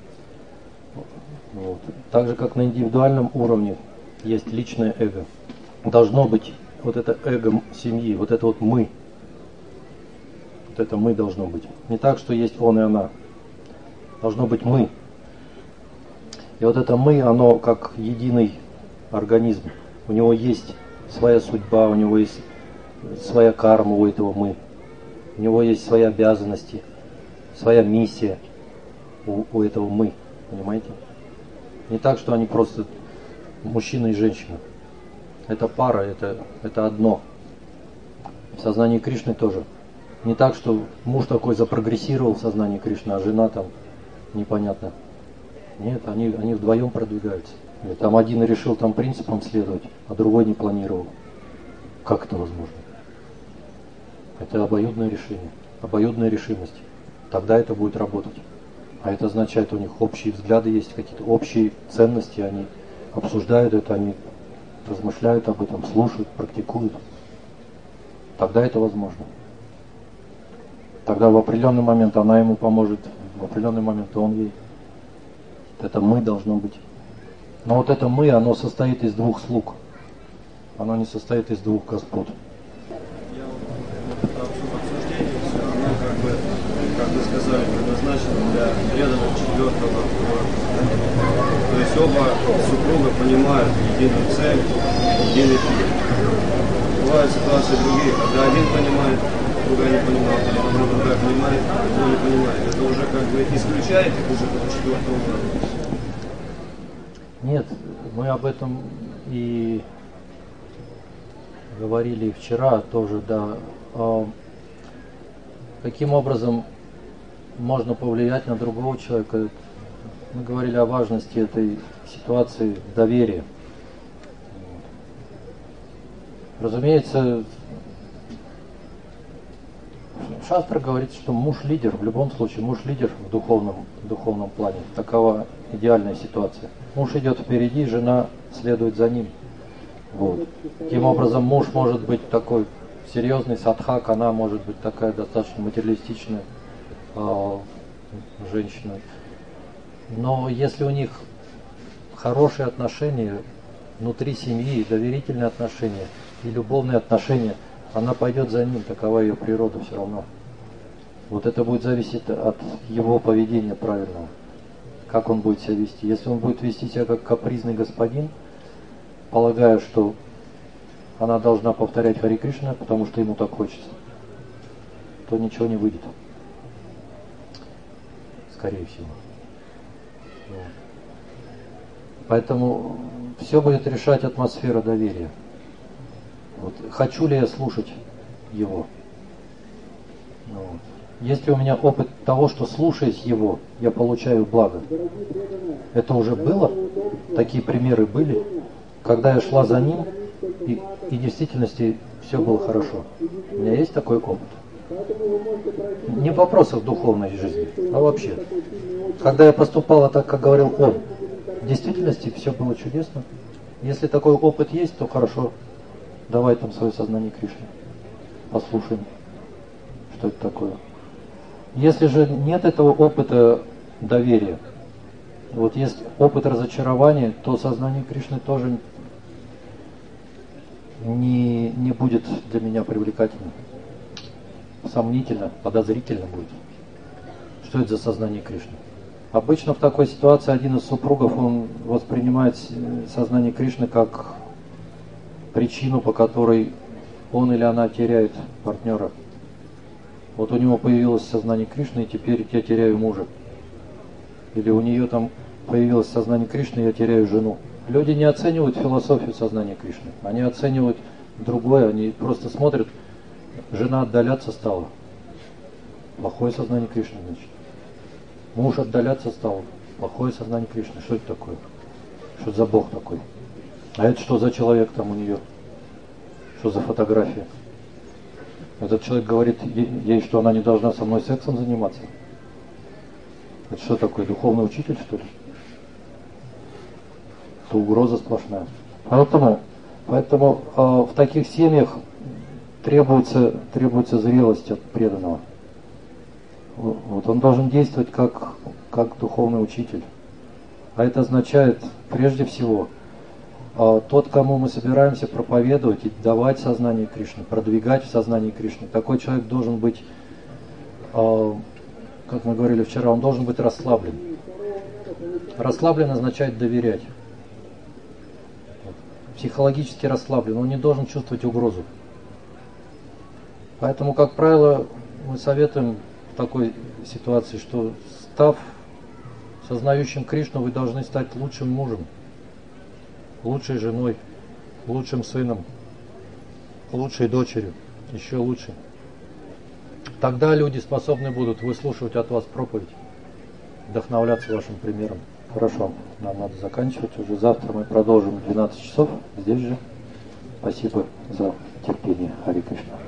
Вот. Так же, как на индивидуальном уровне есть личное эго. Должно быть вот это эго семьи, вот это вот мы. Вот это мы должно быть. Не так, что есть он и она. Должно быть мы. И вот это мы, оно как единый организм. У него есть своя судьба, у него есть своя карма у этого мы. У него есть свои обязанности, своя миссия у этого мы. Понимаете? Не так, что они просто мужчина и женщина. Это пара, это одно. В сознании Кришны тоже. Не так, что муж такой запрогрессировал в сознании Кришны, а жена там непонятно. Нет, они вдвоем продвигаются. Или там один решил там принципам следовать, а другой не планировал. Как это возможно? Это обоюдное решение, обоюдная решимость. Тогда это будет работать. А это означает, у них общие взгляды есть, какие-то общие ценности, они обсуждают это, они размышляют об этом, слушают, практикуют. Тогда это возможно. Тогда в определенный момент она ему поможет, в определенный момент он ей. Это мы должно быть. Но вот это мы, оно состоит из двух слуг. Оно не состоит из двух господ. Я вот это обсуждение все равно, как вы сказали, предназначено для преданных четвертого уровня. То есть оба супруга понимают единую цель, единый путь. Бывают ситуации другие, когда один понимает, другая не понимает, или другая понимает, другой не понимает. Это уже как бы исключает их из этого четвертого уровня. Нет, мы об этом и говорили вчера тоже, да. Каким образом можно повлиять на другого человека? Мы говорили о важности этой ситуации доверия. Разумеется, Шастра говорит, что муж лидер, в любом случае муж лидер в духовном плане. Такова идеальная ситуация. Муж идет впереди, жена следует за ним. Вот. Таким образом, муж может быть такой серьезный садхак, она может быть такая достаточно материалистичная женщина. Но если у них хорошие отношения, внутри семьи, доверительные отношения и любовные отношения, она пойдет за ним, такова ее природа все равно. Вот это будет зависеть от его поведения правильного, как он будет себя вести. Если он будет вести себя как капризный господин, полагая, что она должна повторять Хари Кришна, потому что ему так хочется, то ничего не выйдет. Скорее всего. Вот. Поэтому все будет решать атмосфера доверия. Вот. Хочу ли я слушать его? Вот. Если у меня опыт того, что слушаясь его, я получаю благо. Это уже было? Такие примеры были? Когда я шла за ним, и в действительности все было хорошо. У меня есть такой опыт. Не в вопросах духовной жизни, а вообще. Когда я поступала так, как говорил он, в действительности все было чудесно. Если такой опыт есть, то хорошо. Давай там свое сознание Кришны. Послушаем, что это такое. Если же нет этого опыта доверия, вот есть опыт разочарования, то сознание Кришны тоже не будет для меня привлекательным. Сомнительно, подозрительно будет. Что это за сознание Кришны? Обычно в такой ситуации один из супругов, он воспринимает сознание Кришны как причину, по которой он или она теряет партнера. Вот у него появилось сознание Кришны, и теперь я теряю мужа. Или у нее там появилось сознание Кришны, и я теряю жену. Люди не оценивают философию сознания Кришны. Они оценивают другое, они просто смотрят, жена отдаляться стала. Плохое сознание Кришны, значит. Муж отдаляться стал. Плохое сознание Кришны. Что это такое? Что это за Бог такой? А это что за человек там у нее? Что за фотография? Этот человек говорит ей, что она не должна со мной сексом заниматься. Это что такое? Духовный учитель, что ли? Это угроза сплошная. Поэтому в таких семьях требуется зрелость от преданного. Вот он должен действовать как духовный учитель. А это означает, прежде всего, тот, кому мы собираемся проповедовать и давать сознание Кришны, продвигать в сознании Кришны, такой человек должен быть, как мы говорили вчера, он должен быть расслаблен. Расслаблен означает доверять. Психологически расслаблен, он не должен чувствовать угрозу. Поэтому, как правило, мы советуем в такой ситуации, что став сознающим Кришну, вы должны стать лучшим мужем, лучшей женой, лучшим сыном, лучшей дочерью, еще лучше. Тогда люди способны будут выслушивать от вас проповедь, вдохновляться вашим примером. Хорошо, нам надо заканчивать. Уже завтра мы продолжим в 12 часов здесь же. Спасибо за терпение. Хари Кришна.